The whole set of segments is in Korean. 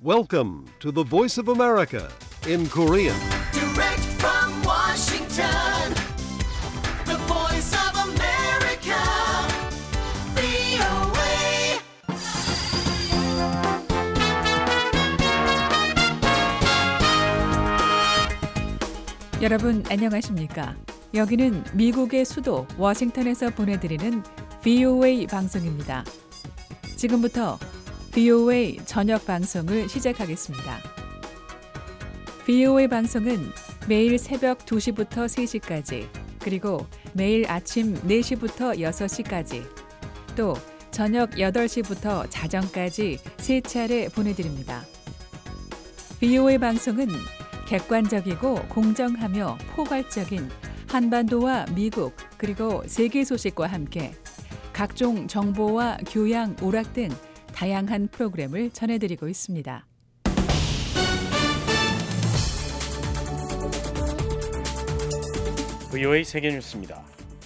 Welcome to the Voice of America in Korean. Direct from Washington, the voice of America, VOA. 여러분 안녕하십니까? 여기는 미국의 수도 워싱턴에서 보내드리는 VOA 방송입니다. 지금부터 VOA 저녁 방송을 시작하겠습니다. VOA 방송은 매일 새벽 2시부터 3시까지, 그리고 매일 아침 4시부터 6시까지, 또 저녁 8시부터 자정까지 3차례 보내드립니다. VOA 방송은 객관적이고 공정하며 포괄적인 한반도와 미국 그리고 세계 소식과 함께 각종 정보와 교양, 오락 등 다양한 프로그램을 전해드리고 있습니다. VOA 세계뉴스입니다.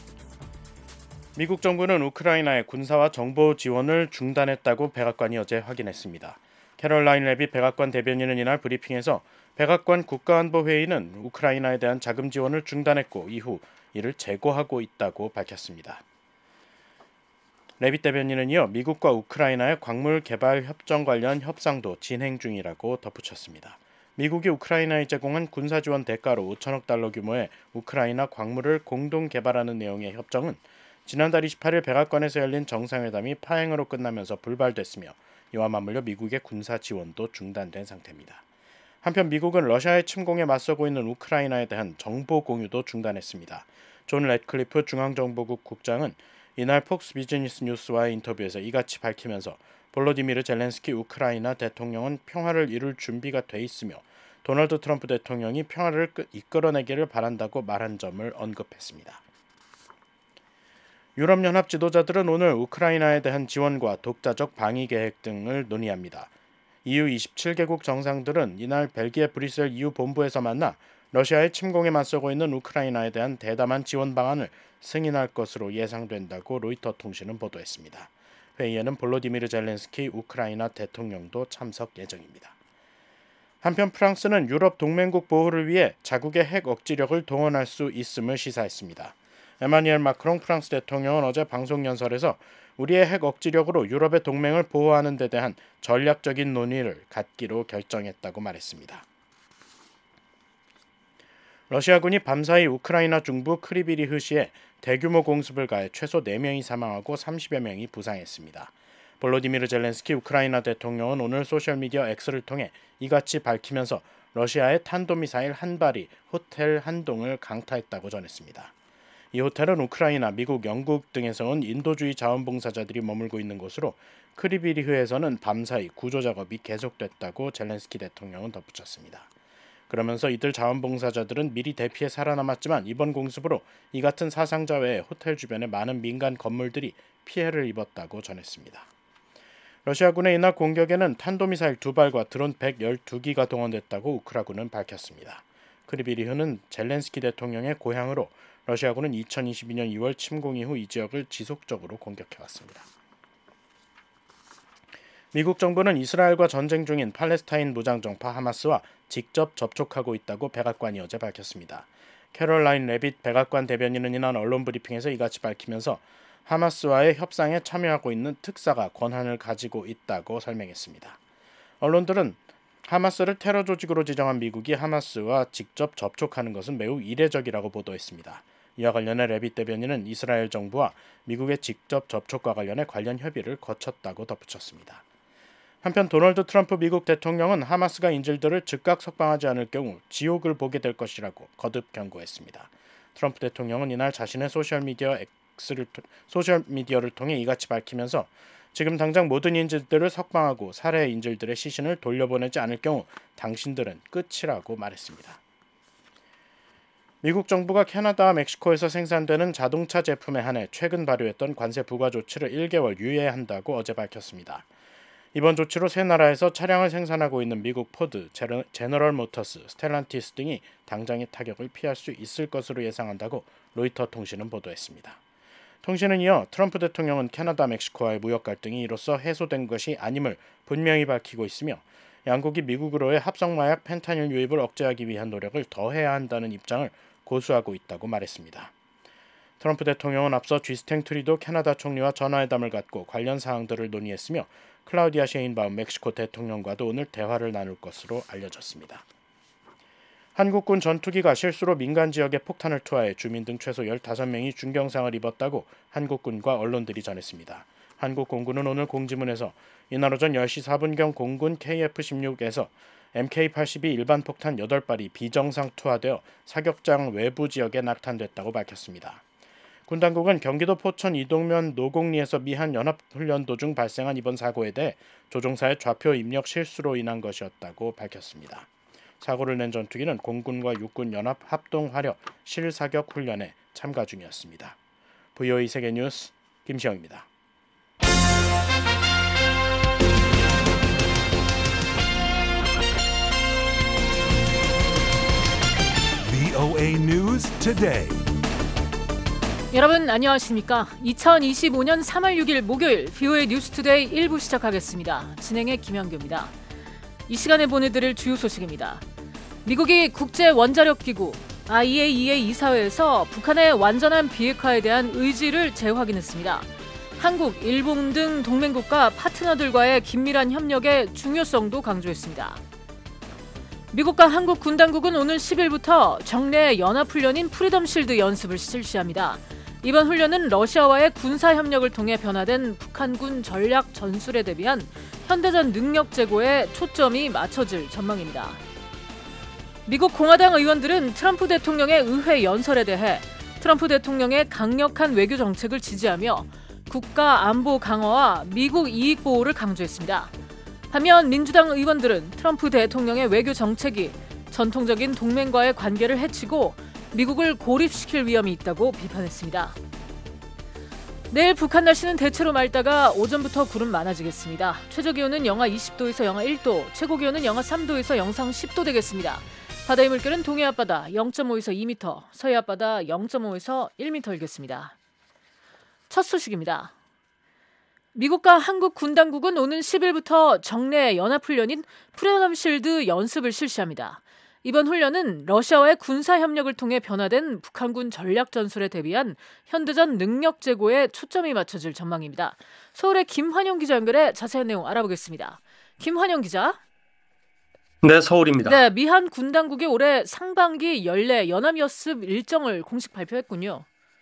미국 정부는 우크라이나의 군사와 정보 지원을 중단했다고 백악관이 어제 확인했습니다. 캐롤라인 레빗 백악관 대변인은 이날 브리핑에서 백악관 국가안보회의는 우크라이나에 대한 자금 지원을 중단했고 이후 이를 재고하고 있다고 밝혔습니다. 레빗 대변인은 이어 미국과 우크라이나의 광물 개발 협정 관련 협상도 진행 중이라고 덧붙였습니다. 미국이 우크라이나에 제공한 군사 지원 대가로 5천억 달러 규모의 우크라이나 광물을 공동 개발하는 내용의 협정은 지난달 28일 백악관에서 열린 정상회담이 파행으로 끝나면서 불발됐으며 이와 맞물려 미국의 군사 지원도 중단된 상태입니다. 한편 미국은 러시아의 침공에 맞서고 있는 우크라이나에 대한 정보 공유도 중단했습니다. 존 래드클리프 중앙정보국 국장은 이날 폭스 비즈니스 뉴스와의 인터뷰에서 이같이 밝히면서 볼로디미르 젤렌스키 우크라이나 대통령은 평화를 이룰 준비가 돼 있으며 도널드 트럼프 대통령이 평화를 이끌어내기를 바란다고 말한 점을 언급했습니다. 유럽연합 지도자들은 오늘 우크라이나에 대한 지원과 독자적 방위 계획 등을 논의합니다. EU 27개국 정상들은 이날 벨기에 브뤼셀 EU 본부에서 만나 러시아의 침공에 맞서고 있는 우크라이나에 대한 대담한 지원 방안을 승인할 것으로 예상된다고 로이터 통신은 보도했습니다. 회의에는 볼로디미르 젤렌스키 우크라이나 대통령도 참석 예정입니다. 한편 프랑스는 유럽 동맹국 보호를 위해 자국의 핵 억지력을 동원할 수 있음을 시사했습니다. 에마뉘엘 마크롱 프랑스 대통령은 어제 방송연설에서 우리의 핵 억지력으로 유럽의 동맹을 보호하는 데 대한 전략적인 논의를 갖기로 결정했다고 말했습니다. 러시아군이 밤사이 우크라이나 중부 크리비리흐시에 대규모 공습을 가해 최소 4명이 사망하고 30여 명이 부상했습니다. 볼로디미르 젤렌스키 우크라이나 대통령은 오늘 소셜미디어 X를 통해 이같이 밝히면서 러시아의 탄도미사일 한 발이 호텔 한 동을 강타했다고 전했습니다. 이 호텔은 우크라이나, 미국, 영국 등에서 온 인도주의 자원봉사자들이 머물고 있는 곳으로 크리비리흐에서는 밤사이 구조작업이 계속됐다고 젤렌스키 대통령은 덧붙였습니다. 그러면서 이들 자원봉사자들은 미리 대피해 살아남았지만 이번 공습으로 이 같은 사상자 외에 호텔 주변의 많은 민간 건물들이 피해를 입었다고 전했습니다. 러시아군의 이날 공격에는 탄도미사일 2발과 드론 112기가 동원됐다고 우크라군은 밝혔습니다. 크리비리흐는 젤렌스키 대통령의 고향으로 러시아군은 2022년 2월 침공 이후 이 지역을 지속적으로 공격해왔습니다. 미국 정부는 이스라엘과 전쟁 중인 팔레스타인 무장정파 하마스와 직접 접촉하고 있다고 백악관이 어제 밝혔습니다. 캐롤라인 레빗 백악관 대변인은 이날 언론 브리핑에서 이같이 밝히면서 하마스와의 협상에 참여하고 있는 특사가 권한을 가지고 있다고 설명했습니다. 언론들은 하마스를 테러 조직으로 지정한 미국이 하마스와 직접 접촉하는 것은 매우 이례적이라고 보도했습니다. 이와 관련해 레빗 대변인은 이스라엘 정부와 미국의 직접 접촉과 관련해 관련 협의를 거쳤다고 덧붙였습니다. 한편 도널드 트럼프 미국 대통령은 하마스가 인질들을 즉각 석방하지 않을 경우 지옥을 보게 될 것이라고 거듭 경고했습니다. 트럼프 대통령은 이날 자신의 소셜미디어를 통해 이같이 밝히면서 지금 당장 모든 인질들을 석방하고 살해 인질들의 시신을 돌려보내지 않을 경우 당신들은 끝이라고 말했습니다. 미국 정부가 캐나다와 멕시코에서 생산되는 자동차 제품에 한해 최근 발효했던 관세 부과 조치를 1개월 유예한다고 어제 밝혔습니다. 이번 조치로 세 나라에서 차량을 생산하고 있는 미국 포드, 제너럴 모터스, 스텔란티스 등이 당장의 타격을 피할 수 있을 것으로 예상한다고 로이터 통신은 보도했습니다. 통신은 이어 트럼프 대통령은 캐나다, 멕시코와의 무역 갈등이 이로써 해소된 것이 아님을 분명히 밝히고 있으며 양국이 미국으로의 합성마약 펜타닐 유입을 억제하기 위한 노력을 더해야 한다는 입장을 고수하고 있다고 말했습니다. 트럼프 대통령은 앞서 쥐스탱 트리도 캐나다 총리와 전화회담을 갖고 관련 사항들을 논의했으며 클라우디아 셰인바움 멕시코 대통령과도 오늘 대화를 나눌 것으로 알려졌습니다. 한국군 전투기가 실수로 민간 지역에 폭탄을 투하해 주민 등 최소 15명이 중경상을 입었다고 한국군과 언론들이 전했습니다. 한국 공군은 오늘 공지문에서 이날 오전 10시 4분경 공군 KF-16에서 MK-82 일반 폭탄 8발이 비정상 투하되어 사격장 외부 지역에 낙탄됐다고 밝혔습니다. 군 당국은 경기도 포천 이동면 노곡리에서 미한 연합훈련 도중 발생한 이번 사고에 대해 조종사의 좌표 입력 실수로 인한 것이었다고 밝혔습니다. 사고를 낸 전투기는 공군과 육군 연합 합동 화력 실사격 훈련에 참가 중이었습니다. VOA 세계뉴스 김시영입니다. VOA News Today. 여러분 안녕하십니까? 2025년 3월 6일 목요일 VOA 뉴스투데이 1부 시작하겠습니다. 진행의 김현규입니다. 이 시간에 보내드릴 주요 소식입니다. 미국이 국제원자력기구 IAEA 이사회에서 북한의 완전한 비핵화에 대한 의지를 재확인했습니다. 한국, 일본 등 동맹국가 파트너들과의 긴밀한 협력의 중요성도 강조했습니다. 미국과 한국 군 당국은 오늘 10일부터 정례 연합훈련인 프리덤 실드 연습을 실시합니다. 이번 훈련은 러시아와의 군사협력을 통해 변화된 북한군 전략 전술에 대비한 현대전 능력 제고에 초점이 맞춰질 전망입니다. 미국 공화당 의원들은 트럼프 대통령의 의회 연설에 대해 트럼프 대통령의 강력한 외교 정책을 지지하며 국가 안보 강화와 미국 이익 보호를 강조했습니다. 반면 민주당 의원들은 트럼프 대통령의 외교 정책이 전통적인 동맹과의 관계를 해치고 미국을 고립시킬 위험이 있다고 비판했습니다. 내일 북한 날씨는 대체로 맑다가 오전부터 구름 많아지겠습니다. 최저기온은 영하 20도에서 영하 1도, 최고기온은 영하 3도에서 영상 10도 되겠습니다. 바다의 물결은 동해 앞바다 0.5에서 2m, 서해 앞바다 0.5에서 1m 일겠습니다. 첫 소식입니다. 미국과 한국 군 당국은 오는 10일부터 정례 연합훈련인 프리덤 실드 연습을 실시합니다. 이번 훈련은 러시아와의 군사협력을 통해 변화된 북한군 전략 전술에 대비한 현대전 능력 제고에 초점이 맞춰질 전망입니다. 서울의 김환영 기자 연결해 자세한 내용 알아보겠습니다. 김환영 기자. 네, 서울입니다. 네, 미한 군 당국이 올해 상반기 연례 연합연습 일정을 공식 발표했군요.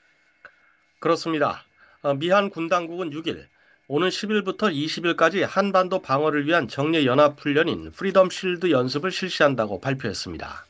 그렇습니다. 미한 군 당국은 6일 오는 10일부터 20일까지 한반도 방어를 위한 정례 연합훈련인 프리덤 실드 연습을 실시한다고 발표했습니다.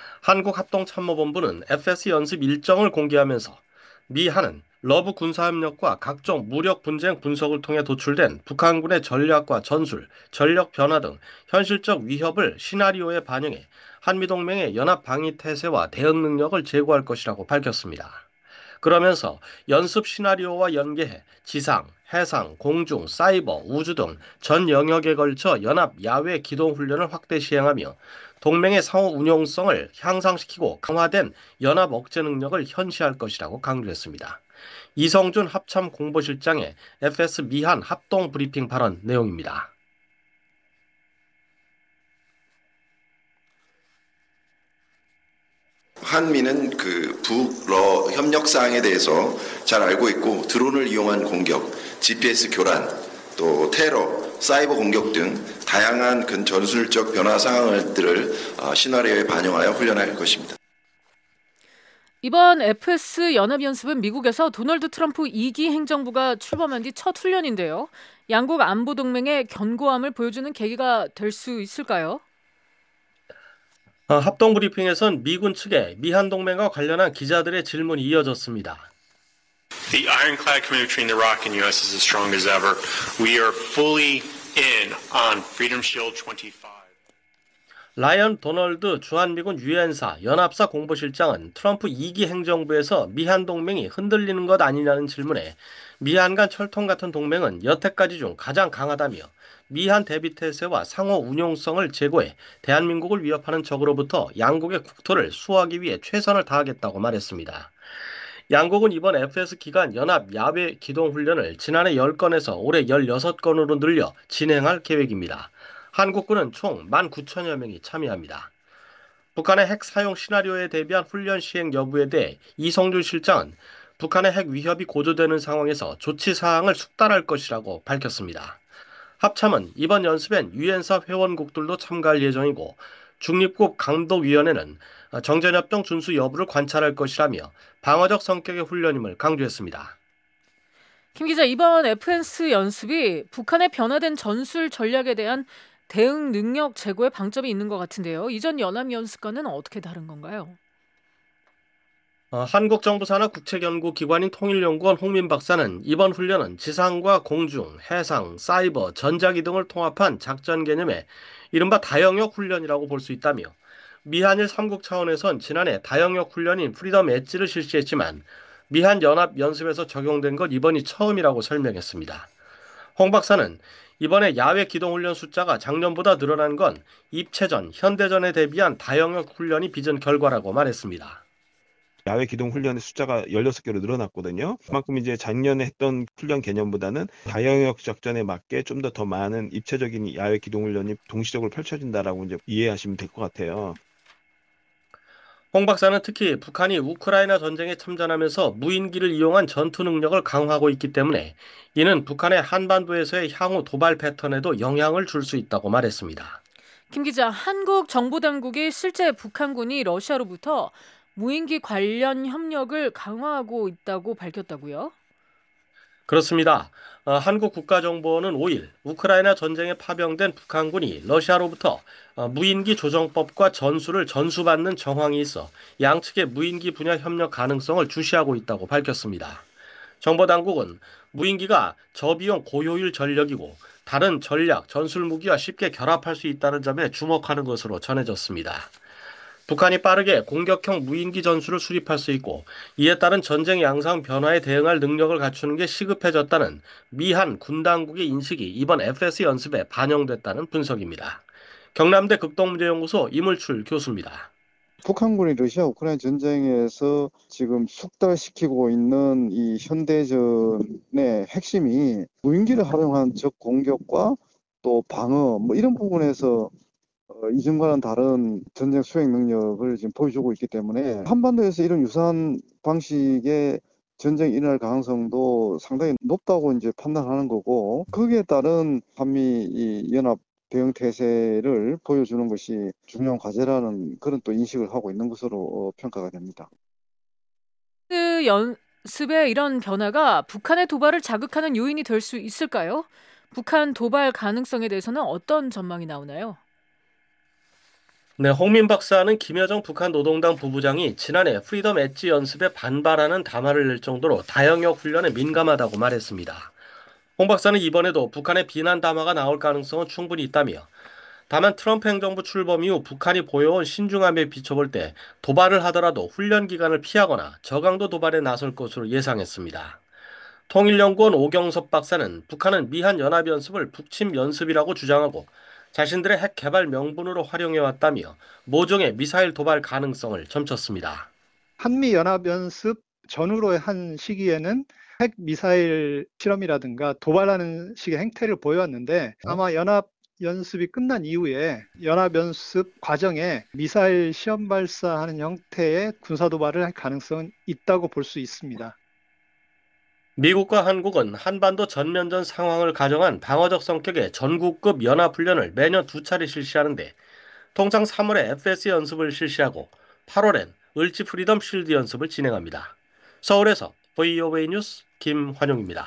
한국합동참모본부는 FS 연습 일정을 공개하면서 미한은 러브 군사협력과 각종 무력 분쟁 분석을 통해 도출된 북한군의 전략과 전술, 전력 변화 등 현실적 위협을 시나리오에 반영해 한미동맹의 연합 방위 태세와 대응 능력을 제고할 것이라고 밝혔습니다. 그러면서 연습 시나리오와 연계해 지상, 해상, 공중, 사이버, 우주 등 전 영역에 걸쳐 연합 야외 기동 훈련을 확대 시행하며 동맹의 상호 운용성을 향상시키고 강화된 연합 억제 능력을 현시할 것이라고 강조했습니다. 이성준 합참 공보실장의 FS 미한 합동 브리핑 발언 내용입니다. 한미는 그 북러 협력 사항에 대해서 잘 알고 있고 드론을 이용한 공격, GPS 교란, 또 테러, 사이버 공격 등 다양한 전술적 변화 상황들을 시나리오에 반영하여 훈련할 것입니다. 이번 FS 연합연습은 미국에서 도널드 트럼프 2기 행정부가 출범한 뒤 첫 훈련인데요. 양국 안보 동맹의 견고함을 보여주는 계기가 될 수 있을까요? 합동 브리핑에선 미군 측에 미한 동맹과 관련한 기자들의 질문이 이어졌습니다. The ironclad commitment between the ROC and U.S. is as strong as ever. We are fully in on Freedom Shield 25. 라이언 도널드 주한미군 유엔사 연합사 공보실장은 트럼프 2기 행정부에서 미한 동맹이 흔들리는 것 아니냐는 질문에 미한 간 철통 같은 동맹은 여태까지 중 가장 강하다며 미한 대비태세와 상호 운용성을 제고해 대한민국을 위협하는 적으로부터 양국의 국토를 수호하기 위해 최선을 다하겠다고 말했습니다. 양국은 이번 FS 기간 연합 야외 기동 훈련을 지난해 10건에서 올해 16건으로 늘려 진행할 계획입니다. 한국군은 총 19,000여 명이 참여합니다. 북한의 핵 사용 시나리오에 대비한 훈련 시행 여부에 대해 이성준 실장은 북한의 핵 위협이 고조되는 상황에서 조치 사항을 숙달할 것이라고 밝혔습니다. 합참은 이번 연습엔 유엔사 회원국들도 참가할 예정이고 중립국 감독위원회는 정전협정 준수 여부를 관찰할 것이라며 방어적 성격의 훈련임을 강조했습니다. 김 기자, 이번 FNS 연습이 북한의 변화된 전술 전략에 대한 대응 능력 제고에 방점이 있는 것 같은데요. 이전 연합연습과는 어떻게 다른 건가요? 한국 정부 산하 국책연구기관인 통일연구원 홍민 박사는 이번 훈련은 지상과 공중, 해상, 사이버, 전자기 등을 통합한 작전 개념의 이른바 다영역 훈련이라고 볼 수 있다며 미한일 3국 차원에선 지난해 다영역 훈련인 프리덤 엣지를 실시했지만 미한 연합 연습에서 적용된 건 이번이 처음이라고 설명했습니다. 홍 박사는 이번에 야외 기동훈련 숫자가 작년보다 늘어난 건 입체전, 현대전에 대비한 다영역 훈련이 빚은 결과라고 말했습니다. 야외 기동 훈련의 숫자가 16개로 늘어났거든요. 그만큼 이제 작년에 했던 훈련 개념보다는 다영역 작전에 맞게 좀 더 많은 입체적인 야외 기동 훈련이 동시적으로 펼쳐진다라고 이제 이해하시면 될 것 같아요. 홍 박사는 특히 북한이 우크라이나 전쟁에 참전하면서 무인기를 이용한 전투 능력을 강화하고 있기 때문에 이는 북한의 한반도에서의 향후 도발 패턴에도 영향을 줄 수 있다고 말했습니다. 김 기자, 한국 정보당국이 실제 북한군이 러시아로부터 무인기 관련 협력을 강화하고 있다고 밝혔다고요? 그렇습니다. 한국 국가정보원은 5일 우크라이나 전쟁에 파병된 북한군이 러시아로부터 무인기 조정법과 전술을 전수받는 정황이 있어 양측의 무인기 분야 협력 가능성을 주시하고 있다고 밝혔습니다. 정보당국은 무인기가 저비용 고효율 전력이고 다른 전략, 전술 무기와 쉽게 결합할 수 있다는 점에 주목하는 것으로 전해졌습니다. 북한이 빠르게 공격형 무인기 전술을 수립할 수 있고 이에 따른 전쟁 양상 변화에 대응할 능력을 갖추는 게 시급해졌다는 미한 군 당국의 인식이 이번 FS 연습에 반영됐다는 분석입니다. 경남대 극동문제연구소 이물출 교수입니다. 북한군이 러시아 우크라이나 전쟁에서 지금 숙달시키고 있는 이 현대전의 핵심이 무인기를 활용한 적 공격과 또 방어 이런 부분에서 이전과는 다른 전쟁 수행 능력을 지금 보여주고 있기 때문에 한반도에서 이런 유사한 방식의 전쟁이 일어날 가능성도 상당히 높다고 이제 판단하는 거고 거기에 따른 한미 이 연합 대응 태세를 보여주는 것이 중요한 과제라는 그런 또 인식을 하고 있는 것으로 평가가 됩니다. 그 연습의 이런 변화가 북한의 도발을 자극하는 요인이 될 수 있을까요? 북한 도발 가능성에 대해서는 어떤 전망이 나오나요? 네, 홍민 박사는 김여정 북한 노동당 부부장이 지난해 프리덤 엣지 연습에 반발하는 담화를 낼 정도로 다영역 훈련에 민감하다고 말했습니다. 홍 박사는 이번에도 북한의 비난 담화가 나올 가능성은 충분히 있다며 다만 트럼프 행정부 출범 이후 북한이 보여온 신중함에 비춰볼 때 도발을 하더라도 훈련 기간을 피하거나 저강도 도발에 나설 것으로 예상했습니다. 통일연구원 오경섭 박사는 북한은 미한 연합연습을 북침 연습이라고 주장하고 자신들의 핵 개발 명분으로 활용해왔다며 모종의 미사일 도발 가능성을 점쳤습니다. 한미연합연습 전후로 한 시기에는 핵 미사일 실험이라든가 도발하는 식의 행태를 보여왔는데 아마 연합연습이 끝난 이후에 연합연습 과정에 미사일 시험 발사하는 형태의 군사도발을 할 가능성은 있다고 볼 수 있습니다. 미국과 한국은 한반도 전면전 상황을 가정한 방어적 성격의 전국급 연합훈련을 매년 2차례 실시하는데 통상 3월에 FS 연습을 실시하고 8월엔 을지 프리덤 실드 연습을 진행합니다. 서울에서 VOA 뉴스 김환용입니다.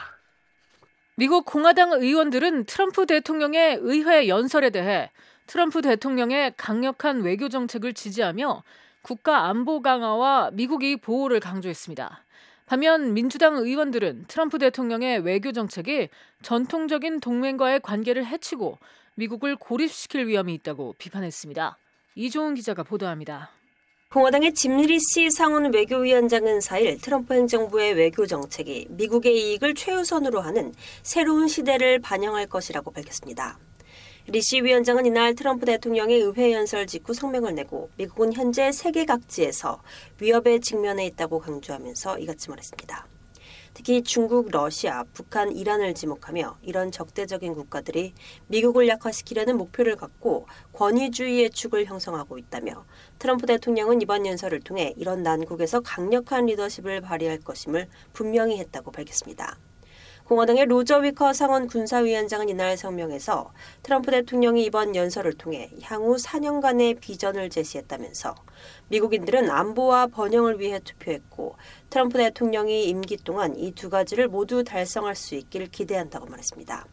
미국 공화당 의원들은 트럼프 대통령의 의회 연설에 대해 트럼프 대통령의 강력한 외교 정책을 지지하며 국가 안보 강화와 미국 이익 보호를 강조했습니다. 반면 민주당 의원들은 트럼프 대통령의 외교 정책이 전통적인 동맹과의 관계를 해치고 미국을 고립시킬 위험이 있다고 비판했습니다. 이종훈 기자가 보도합니다. 공화당의 짐 리시 상원 외교위원장은 4일 트럼프 행정부의 외교 정책이 미국의 이익을 최우선으로 하는 새로운 시대를 반영할 것이라고 밝혔습니다. 리시 위원장은 이날 트럼프 대통령의 의회 연설 직후 성명을 내고 미국은 현재 세계 각지에서 위협에 직면해 있다고 강조하면서 이같이 말했습니다. 특히 중국, 러시아, 북한, 이란을 지목하며 이런 적대적인 국가들이 미국을 약화시키려는 목표를 갖고 권위주의의 축을 형성하고 있다며 트럼프 대통령은 이번 연설을 통해 이런 난국에서 강력한 리더십을 발휘할 것임을 분명히 했다고 밝혔습니다. 공화당의 로저 위커 상원 군사위원장은 이날 성명에서 트럼프 대통령이 이번 연설을 통해 향후 4년간의 비전을 제시했다면서 미국인들은 안보와 번영을 위해 투표했고 트럼프 대통령이 임기 동안 이 두 가지를 모두 달성할 수 있길 기대한다고 말했습니다.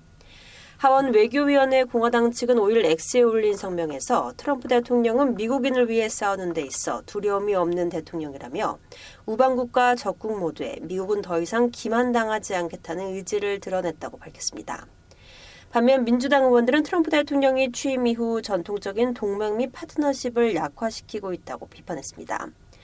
하원 외교위원회 공화당 측은 5일 X에 올린 성명에서 트럼프 대통령은 미국인을 위해 싸우는 데 있어 두려움이 없는 대통령이라며 우방국과 적국 모두에 미국은 더 이상 기만당하지 않겠다는 의지를 드러냈다고 밝혔습니다. 반면 민주당 의원들은 트럼프 대통령이 취임 이후 전통적인 동맹 및 파트너십을 약화시키고 있다고 비판했습니다.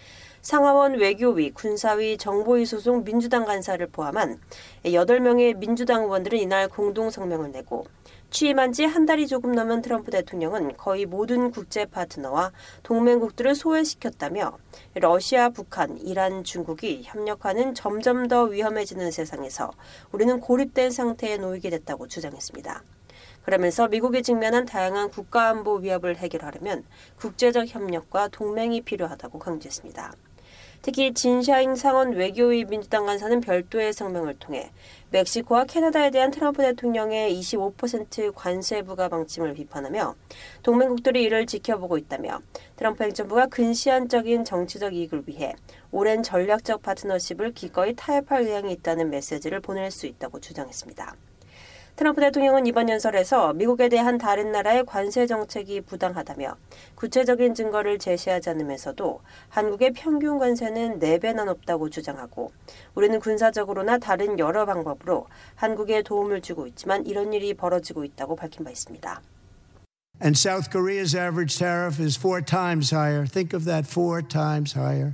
상하원 외교위, 군사위, 정보위 소속 민주당 간사를 포함한 8명의 민주당 의원들은 이날 공동 성명을 내고 취임한 지 한 달이 조금 넘은 트럼프 대통령은 거의 모든 국제 파트너와 동맹국들을 소외시켰다며 러시아, 북한, 이란, 중국이 협력하는 점점 더 위험해지는 세상에서 우리는 고립된 상태에 놓이게 됐다고 주장했습니다. 그러면서 미국이 직면한 다양한 국가안보 위협을 해결하려면 국제적 협력과 동맹이 필요하다고 강조했습니다. 특히 진샤잉 상원 외교위 민주당 간사는 별도의 성명을 통해 멕시코와 캐나다에 대한 트럼프 대통령의 25% 관세 부과 방침을 비판하며 동맹국들이 이를 지켜보고 있다며 트럼프 행정부가 근시안적인 정치적 이익을 위해 오랜 전략적 파트너십을 기꺼이 타협할 의향이 있다는 메시지를 보낼 수 있다고 주장했습니다. 트럼프 대통령은 이번 연설에서 미국에 대한 다른 나라의 관세 정책이 부당하다며 구체적인 증거를 제시하지 않으면서도 한국의 평균 관세는 4배나 높다고 주장하고 우리는 군사적으로나 다른 여러 방법으로 한국에 도움을 주고 있지만 이런 일이 벌어지고 있다고 밝힌 바 있습니다. And South Korea's average tariff is 4 times higher. Think of that, 4 times higher.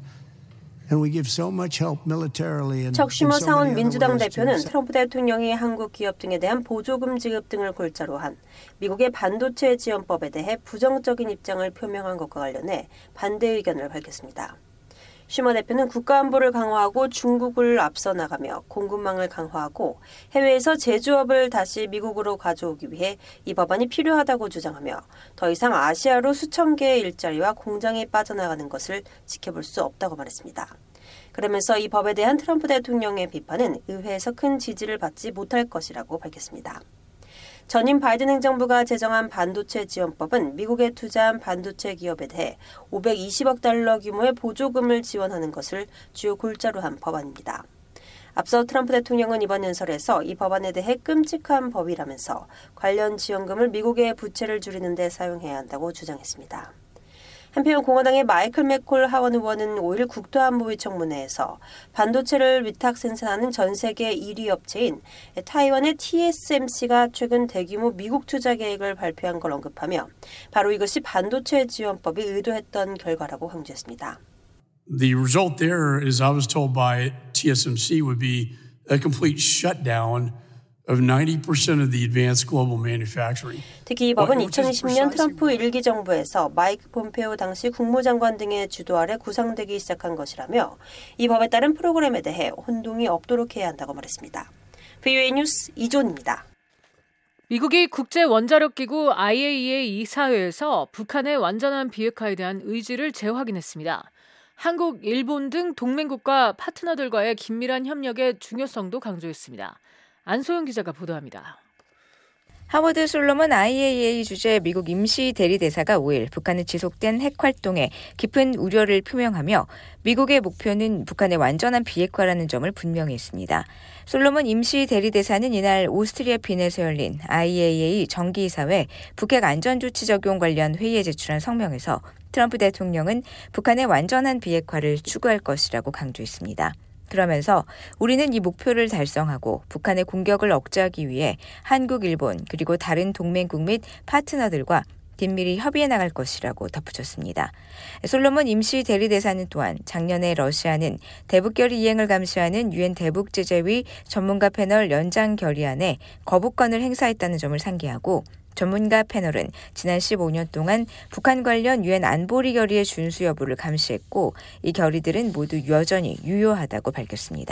척 슈머 상원 민주당 대표는 트럼프 대통령이 한국 기업 등에 대한 보조금 지급 등을 골자로 한 미국의 반도체 지원법에 대해 부정적인 입장을 표명한 것과 관련해 반대 의견을 밝혔습니다. 슈머 대표는 국가안보를 강화하고 중국을 앞서 나가며 공급망을 강화하고 해외에서 제조업을 다시 미국으로 가져오기 위해 이 법안이 필요하다고 주장하며 더 이상 아시아로 수천 개의 일자리와 공장이 빠져나가는 것을 지켜볼 수 없다고 말했습니다. 그러면서 이 법에 대한 트럼프 대통령의 비판은 의회에서 큰 지지를 받지 못할 것이라고 밝혔습니다. 전임 바이든 행정부가 제정한 반도체 지원법은 미국에 투자한 반도체 기업에 대해 520억 달러 규모의 보조금을 지원하는 것을 주요 골자로 한 법안입니다. 앞서 트럼프 대통령은 이번 연설에서 이 법안에 대해 끔찍한 법이라면서 관련 지원금을 미국의 부채를 줄이는 데 사용해야 한다고 주장했습니다. 한편 공화당의 마이클 맥콜 하원 의원은 5일 국토안보위 청문회에서 반도체를 위탁 생산하는 전 세계 1위 업체인 타이완의 TSMC가 최근 대규모 미국 투자 계획을 발표한 걸 언급하며 바로 이것이 반도체 지원법이 의도했던 결과라고 강조했습니다. The result there, as I was told by TSMC, would be a complete shutdown of 90% of the advanced global manufacturing. 특히 이 법은 2020년 트럼프 1기 정부에서 마이크 폼페오 당시 국무장관 등의 주도 아래 구상되기 시작한 것이라며 이 법에 따른 프로그램에 대해 혼동이 없도록 해야 한다고 말했습니다. VOA 뉴스 이존입니다. 미국이 국제원자력기구 IAEA 이사회에서 북한의 완전한 비핵화에 대한 의지를 재확인했습니다. 한국, 일본 등 동맹국과 파트너들과의 긴밀한 협력의 중요성도 강조했습니다. 안소영 기자가 보도합니다. 하워드 솔로몬 IAEA 주재 미국 임시 대리대사가 5일 북한의 지속된 핵활동에 깊은 우려를 표명하며 미국의 목표는 북한의 완전한 비핵화라는 점을 분명히 했습니다. 솔로몬 임시 대리대사는 이날 오스트리아 빈에서 열린 IAEA 정기이사회 북핵 안전조치 적용 관련 회의에 제출한 성명에서 트럼프 대통령은 북한의 완전한 비핵화를 추구할 것이라고 강조했습니다. 그러면서 우리는 이 목표를 달성하고 북한의 공격을 억제하기 위해 한국, 일본 그리고 다른 동맹국 및 파트너들과 긴밀히 협의해 나갈 것이라고 덧붙였습니다. 솔로몬 임시 대리대사는 또한 작년에 러시아는 대북결의 이행을 감시하는 유엔 대북제재위 전문가 패널 연장 결의안에 거부권을 행사했다는 점을 상기하고 전문가 패널은 지난 15년 동안 북한 관련 유엔 안보리 결의의 준수 여부를 감시했고 이 결의들은 모두 여전히 유효하다고 밝혔습니다.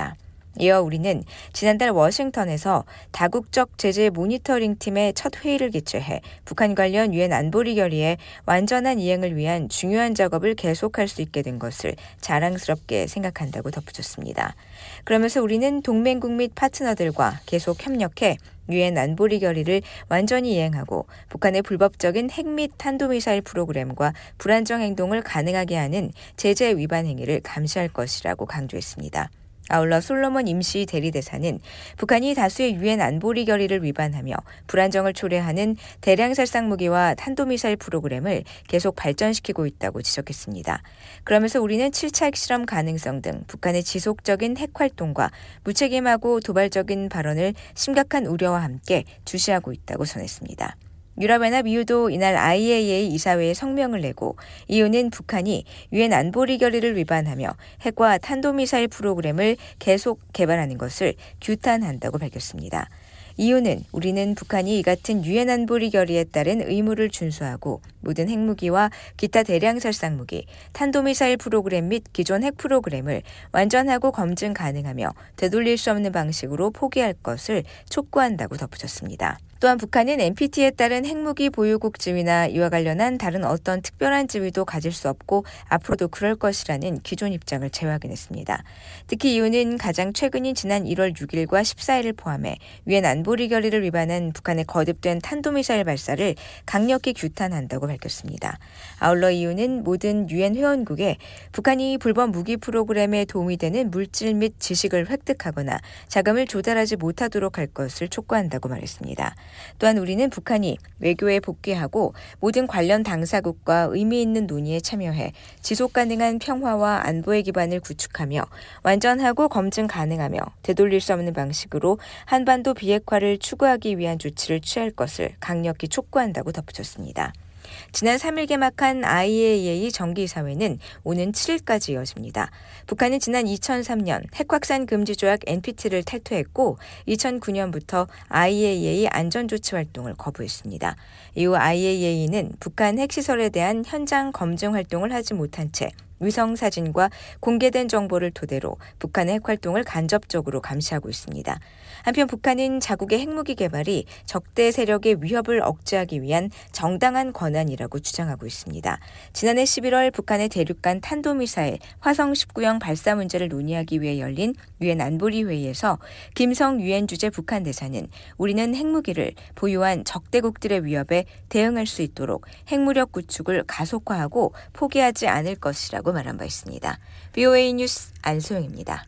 이어 우리는 지난달 워싱턴에서 다국적 제재 모니터링 팀의 첫 회의를 개최해 북한 관련 유엔 안보리 결의의 완전한 이행을 위한 중요한 작업을 계속할 수 있게 된 것을 자랑스럽게 생각한다고 덧붙였습니다. 그러면서 우리는 동맹국 및 파트너들과 계속 협력해 유엔 안보리 결의를 완전히 이행하고 북한의 불법적인 핵 및 탄도미사일 프로그램과 불안정 행동을 가능하게 하는 제재 위반 행위를 감시할 것이라고 강조했습니다. 아울러 솔로몬 임시 대리대사는 북한이 다수의 유엔 안보리 결의를 위반하며 불안정을 초래하는 대량 살상 무기와 탄도미사일 프로그램을 계속 발전시키고 있다고 지적했습니다. 그러면서 우리는 7차 핵실험 가능성 등 북한의 지속적인 핵 활동과 무책임하고 도발적인 발언을 심각한 우려와 함께 주시하고 있다고 전했습니다. 유럽연합 EU도 이날 IAEA 이사회에 성명을 내고 EU는 북한이 유엔 안보리 결의를 위반하며 핵과 탄도미사일 프로그램을 계속 개발하는 것을 규탄한다고 밝혔습니다. EU는 우리는 북한이 이 같은 유엔 안보리 결의에 따른 의무를 준수하고 모든 핵무기와 기타 대량 살상무기, 탄도미사일 프로그램 및 기존 핵 프로그램을 완전하고 검증 가능하며 되돌릴 수 없는 방식으로 포기할 것을 촉구한다고 덧붙였습니다. 또한 북한은 NPT에 따른 핵무기 보유국 지위나 이와 관련한 다른 어떤 특별한 지위도 가질 수 없고 앞으로도 그럴 것이라는 기존 입장을 재확인했습니다. 특히 EU는 가장 최근인 지난 1월 6일과 14일을 포함해 유엔 안보리 결의를 위반한 북한의 거듭된 탄도미사일 발사를 강력히 규탄한다고 밝혔습니다. 아울러 EU는 모든 유엔 회원국에 북한이 불법 무기 프로그램에 도움이 되는 물질 및 지식을 획득하거나 자금을 조달하지 못하도록 할 것을 촉구한다고 말했습니다. 또한 우리는 북한이 외교에 복귀하고 모든 관련 당사국과 의미 있는 논의에 참여해 지속 가능한 평화와 안보의 기반을 구축하며 완전하고 검증 가능하며 되돌릴 수 없는 방식으로 한반도 비핵화를 추구하기 위한 조치를 취할 것을 강력히 촉구한다고 덧붙였습니다. 지난 3일 개막한 IAEA 정기이사회는 오는 7일까지 이어집니다. 북한은 지난 2003년 핵확산 금지 조약 NPT를 탈퇴했고 2009년부터 IAEA 안전조치 활동을 거부했습니다. 이후 IAEA는 북한 핵시설에 대한 현장 검증 활동을 하지 못한 채 위성 사진과 공개된 정보를 토대로 북한의 핵활동을 간접적으로 감시하고 있습니다. 한편 북한은 자국의 핵무기 개발이 적대 세력의 위협을 억제하기 위한 정당한 권한이라고 주장하고 있습니다. 지난해 11월 북한의 대륙간 탄도미사일 화성 19형 발사 문제를 논의하기 위해 열린 유엔 안보리 회의에서 김성 유엔 주재 북한 대사는 우리는 핵무기를 보유한 적대국들의 위협에 대응할 수 있도록 핵무력 구축을 가속화하고 포기하지 않을 것이라고 말한 바 있습니다. VOA 뉴스 안소영입니다.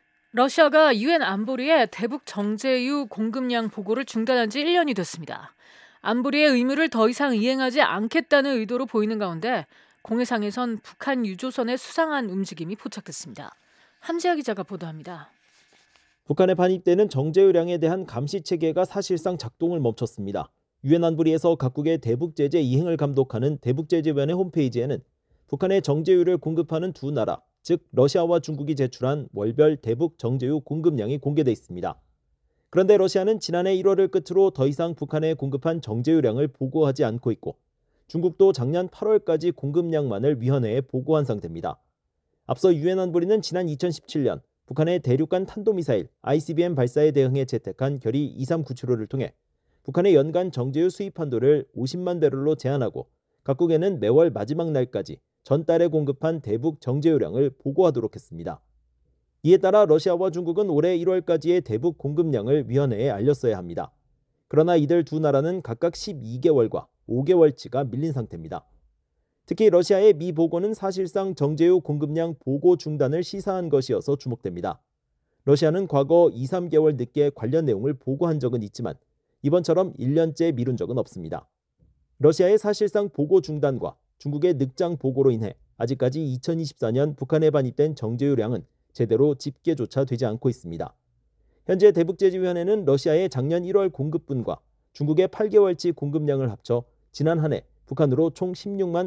러시아가 유엔 안보리에 대북 정제유 공급량 보고를 중단한 지 1년이 됐습니다. 안보리의 의무를 더 이상 이행하지 않겠다는 의도로 보이는 가운데 공해상에선 북한 유조선의 수상한 움직임이 포착됐습니다. 함지아 기자가 보도합니다. 북한에 반입되는 정제유량에 대한 감시 체계가 사실상 작동을 멈췄습니다. 유엔 안보리에서 각국의 대북 제재 이행을 감독하는 대북제재위원회 홈페이지에는 북한의 정제유를 공급하는 두 나라, 즉 러시아와 중국이 제출한 월별 대북 정제유 공급량이 공개돼 있습니다. 그런데 러시아는 지난해 1월을 끝으로 더 이상 북한에 공급한 정제유량을 보고하지 않고 있고 중국도 작년 8월까지 공급량만을 위원회에 보고한 상태입니다. 앞서 유엔 안보리는 지난 2017년 북한의 대륙간 탄도미사일 ICBM 발사에 대응해 채택한 결의 2397호를 통해 북한의 연간 정제유 수입 한도를 50만 배럴로 제한하고 각국에는 매월 마지막 날까지 전달에 공급한 대북 정제유량을 보고하도록 했습니다. 이에 따라 러시아와 중국은 올해 1월까지의 대북 공급량을 위원회에 알렸어야 합니다. 그러나 이들 두 나라는 각각 12개월과 5개월치가 밀린 상태입니다. 특히 러시아의 미 보고는 사실상 정제유 공급량 보고 중단을 시사한 것이어서 주목됩니다. 러시아는 과거 2-3개월 늦게 관련 내용을 보고한 적은 있지만 이번처럼 1년째 미룬 적은 없습니다. 러시아의 사실상 보고 중단과 중국의 늑장 보고로 인해 아직까지 2024년 북한에 반입된 정제유량은 제대로 집계조차 되지 않고 있습니다. 현재 대북제재위원회는 러시아의 작년 1월 공급분과 중국의 8개월치 공급량을 합쳐 지난 한 해 북한으로 총 16만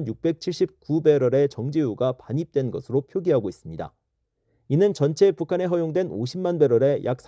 8,679배럴의 정제유가 반입된 것으로 표기하고 있습니다. 이는 전체 북한에 허용된 50만 배럴의 약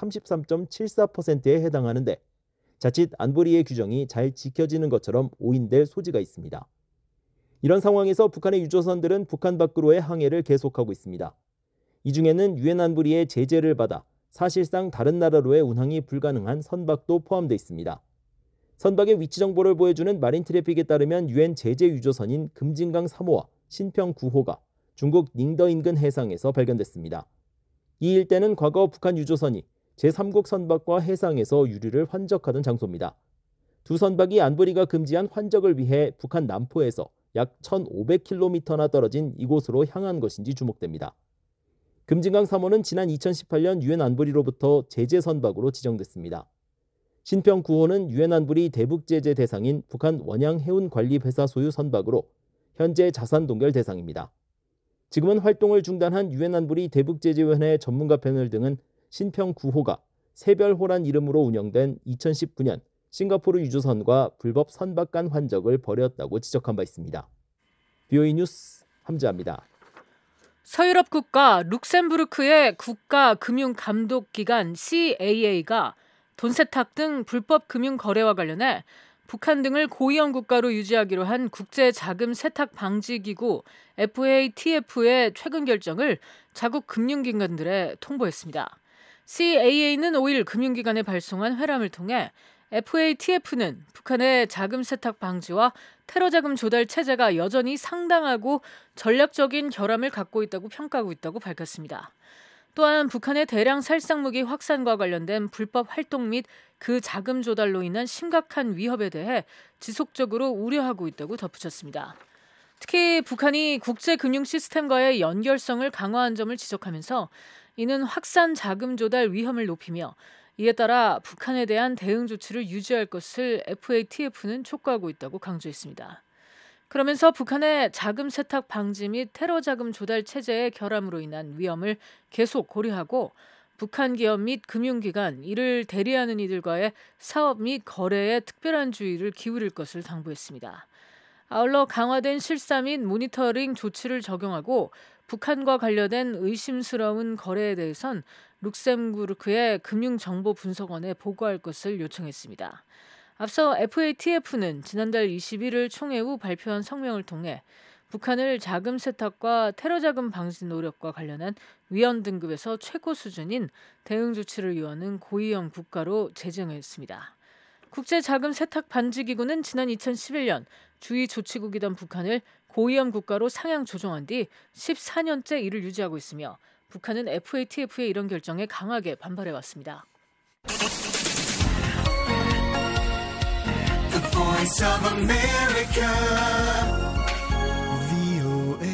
33.74%에 해당하는데 자칫 안보리의 규정이 잘 지켜지는 것처럼 오인될 소지가 있습니다. 이런 상황에서 북한의 유조선들은 북한 밖으로의 항해를 계속하고 있습니다. 이 중에는 유엔 안보리의 제재를 받아 사실상 다른 나라로의 운항이 불가능한 선박도 포함되어 있습니다. 선박의 위치 정보를 보여주는 마린 트래픽에 따르면 유엔 제재 유조선인 금진강 3호와 신평 9호가 중국 닝더 인근 해상에서 발견됐습니다. 이 일대는 과거 북한 유조선이 제3국 선박과 해상에서 유류를 환적하던 장소입니다. 두 선박이 안보리가 금지한 환적을 위해 북한 남포에서 약 1,500km나 떨어진 이곳으로 향한 것인지 주목됩니다. 금진강 3호는 지난 2018년 유엔 안보리로부터 제재 선박으로 지정됐습니다. 신평 9호는 유엔 안보리 대북 제재 대상인 북한 원양 해운 관리 회사 소유 선박으로 현재 자산 동결 대상입니다. 지금은 활동을 중단한 유엔 안보리 대북 제재위원회 전문가 패널 등은 신평 9호가 새별호란 이름으로 운영된 2019년 싱가포르 유조선과 불법 선박 간 환적을 벌였다고 지적한 바 있습니다. BOE 뉴스 함지아입니다. 서유럽 국가 룩셈부르크의 국가금융감독기관 CAA가 돈 세탁 등 불법 금융 거래와 관련해 북한 등을 고위험 국가로 유지하기로 한 국제자금세탁방지기구 FATF의 최근 결정을 자국 금융기관들에 통보했습니다. CAA는 5일 금융기관에 발송한 회람을 통해 FATF는 북한의 자금세탁 방지와 테러자금 조달 체제가 여전히 상당하고 전략적인 결함을 갖고 있다고 평가하고 있다고 밝혔습니다. 또한 북한의 대량 살상무기 확산과 관련된 불법 활동 및 그 자금 조달로 인한 심각한 위협에 대해 지속적으로 우려하고 있다고 덧붙였습니다. 특히 북한이 국제금융 시스템과의 연결성을 강화한 점을 지적하면서 이는 확산 자금 조달 위험을 높이며 이에 따라 북한에 대한 대응 조치를 유지할 것을 FATF는 촉구하고 있다고 강조했습니다. 그러면서 북한의 자금 세탁 방지 및 테러 자금 조달 체제의 결함으로 인한 위험을 계속 고려하고 북한 기업 및 금융기관, 이를 대리하는 이들과의 사업 및 거래에 특별한 주의를 기울일 것을 당부했습니다. 아울러 강화된 실사 및 모니터링 조치를 적용하고 북한과 관련된 의심스러운 거래에 대해선 룩셈부르크의 금융정보분석원에 보고할 것을 요청했습니다. 앞서 FATF는 지난달 21일 총회 후 발표한 성명을 통해 북한을 자금 세탁과 테러 자금 방지 노력과 관련한 위헌 등급에서 최고 수준인 대응 조치를 요하는 고위험 국가로 제정했습니다. 국제자금세탁반지기구는 지난 2011년 주의 조치국이던 북한을 고위험 국가로 상향 조정한 뒤 14년째 이를 유지하고 있으며 북한은 FATF의 이런 결정에 강하게 반발해왔습니다. The Voice of America, VOA.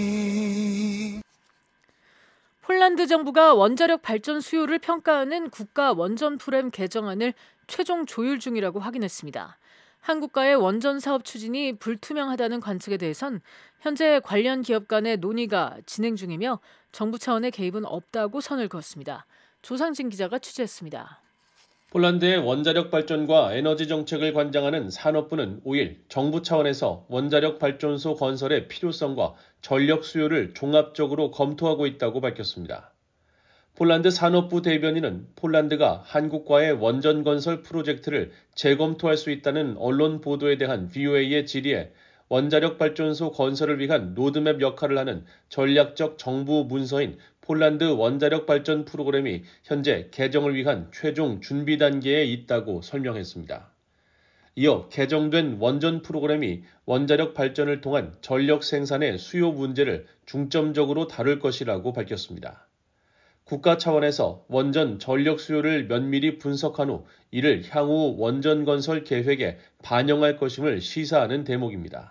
폴란드 정부가 원자력 발전 수요를 평가하는 국가 원전 프로그램 개정안을 최종 조율 중이라고 확인했습니다. 한국과의 원전 사업 추진이 불투명하다는 관측에 대해선 현재 관련 기업 간의 논의가 진행 중이며 정부 차원의 개입은 없다고 선을 그었습니다. 조상진 기자가 취재했습니다. 폴란드의 원자력 발전과 에너지 정책을 관장하는 산업부는 5일 정부 차원에서 원자력 발전소 건설의 필요성과 전력 수요를 종합적으로 검토하고 있다고 밝혔습니다. 폴란드 산업부 대변인은 폴란드가 한국과의 원전 건설 프로젝트를 재검토할 수 있다는 언론 보도에 대한 VOA의 질의에 원자력 발전소 건설을 위한 로드맵 역할을 하는 전략적 정부 문서인 폴란드 원자력 발전 프로그램이 현재 개정을 위한 최종 준비 단계에 있다고 설명했습니다. 이어 개정된 원전 프로그램이 원자력 발전을 통한 전력 생산의 수요 문제를 중점적으로 다룰 것이라고 밝혔습니다. 국가 차원에서 원전 전력 수요를 면밀히 분석한 후 이를 향후 원전 건설 계획에 반영할 것임을 시사하는 대목입니다.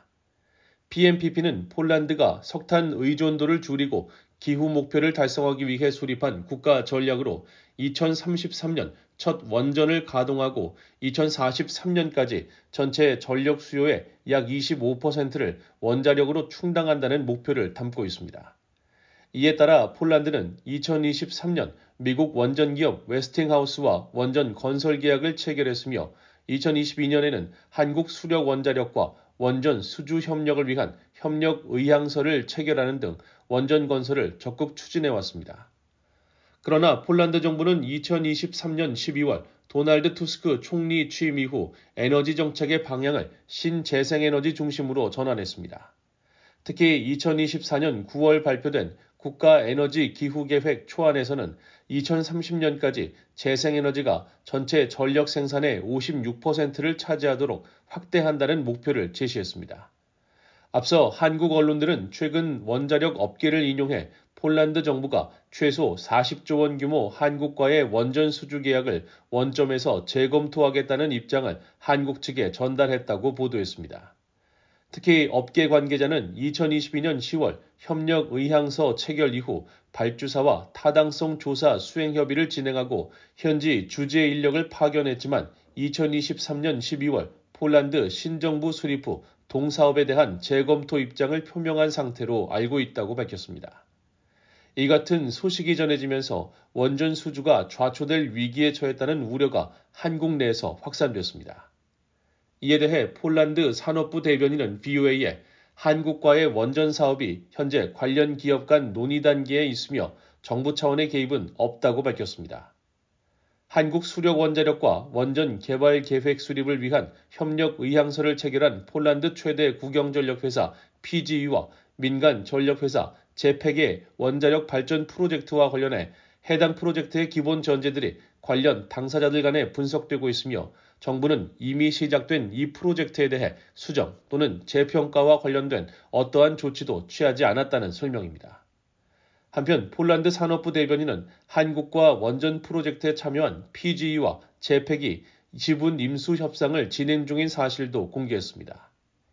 PMPP는 폴란드가 석탄 의존도를 줄이고 기후 목표를 달성하기 위해 수립한 국가 전략으로 2033년 첫 원전을 가동하고 2043년까지 전체 전력 수요의 약 25%를 원자력으로 충당한다는 목표를 담고 있습니다. 이에 따라 폴란드는 2023년 미국 원전기업 웨스팅하우스와 원전 건설 계약을 체결했으며 2022년에는 한국 수력 원자력과 원전 수주 협력을 위한 협력 의향서를 체결하는 등 원전 건설을 적극 추진해왔습니다. 그러나 폴란드 정부는 2023년 12월 도널드 투스크 총리 취임 이후 에너지 정책의 방향을 신재생에너지 중심으로 전환했습니다. 특히 2024년 9월 발표된 국가에너지기후계획 초안에서는 2030년까지 재생에너지가 전체 전력 생산의 56%를 차지하도록 확대한다는 목표를 제시했습니다. 앞서 한국 언론들은 최근 원자력 업계를 인용해 폴란드 정부가 최소 40조 원 규모 한국과의 원전 수주 계약을 원점에서 재검토하겠다는 입장을 한국 측에 전달했다고 보도했습니다. 특히 업계 관계자는 2022년 10월 협력 의향서 체결 이후 발주사와 타당성 조사 수행 협의를 진행하고 현지 주재 인력을 파견했지만 2023년 12월 폴란드 신정부 수립 후 동사업에 대한 재검토 입장을 표명한 상태로 알고 있다고 밝혔습니다. 이 같은 소식이 전해지면서 원전 수주가 좌초될 위기에 처했다는 우려가 한국 내에서 확산됐습니다. 이에 대해 폴란드 산업부 대변인은 VOA에 한국과의 원전 사업이 현재 관련 기업 간 논의 단계에 있으며 정부 차원의 개입은 없다고 밝혔습니다. 한국수력원자력과 원전 개발 계획 수립을 위한 협력 의향서를 체결한 폴란드 최대 국영전력회사 PGE와 민간 전력회사 제팩의 원자력 발전 프로젝트와 관련해 해당 프로젝트의 기본 전제들이 관련 당사자들 간에 분석되고 있으며 정부는 이미 시작된 이 프로젝트에 대해 수정 또는 재평가와 관련된 어떠한 조치도 취하지 않았다는 설명입니다. 한편 폴란드 산업부 대변인은 한국과 원전 프로젝트에 참여한 PGE와 제팩이 지분 임수 협상을 진행 중인 사실도 공개했습니다.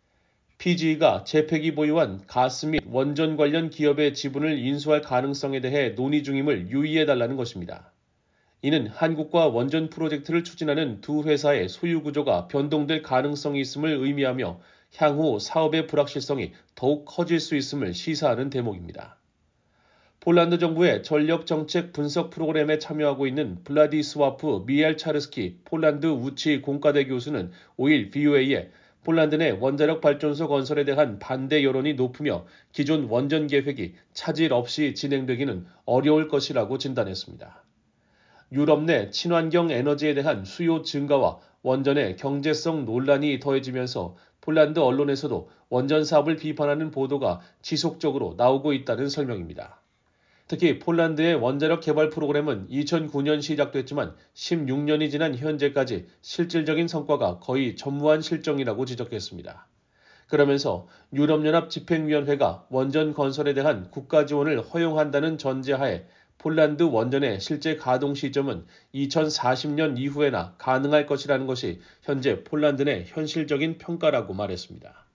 PGE가 제팩이 보유한 가스 및 원전 관련 기업의 지분을 인수할 가능성에 대해 논의 중임을 유의해달라는 것입니다. 이는 한국과 원전 프로젝트를 추진하는 두 회사의 소유 구조가 변동될 가능성이 있음을 의미하며 향후 사업의 불확실성이 더욱 커질 수 있음을 시사하는 대목입니다. 폴란드 정부의 전력정책 분석 프로그램에 참여하고 있는 블라디스와프 미얄차르스키 폴란드 우치 공과대 교수는 5일 VOA에 폴란드 내 원자력 발전소 건설에 대한 반대 여론이 높으며 기존 원전 계획이 차질 없이 진행되기는 어려울 것이라고 진단했습니다. 유럽 내 친환경 에너지에 대한 수요 증가와 원전의 경제성 논란이 더해지면서 폴란드 언론에서도 원전 사업을 비판하는 보도가 지속적으로 나오고 있다는 설명입니다. 특히 폴란드의 원자력 개발 프로그램은 2009년 시작됐지만 16년이 지난 현재까지 실질적인 성과가 거의 전무한 실정이라고 지적했습니다. 그러면서 유럽연합 집행위원회가 원전 건설에 대한 국가 지원을 허용한다는 전제하에 폴란드 원전의 실제 가동 시점은 2040년 이후에나 가능할 것이라는 것이 현재 폴란드 내 현실적인 평가라고 말했습니다.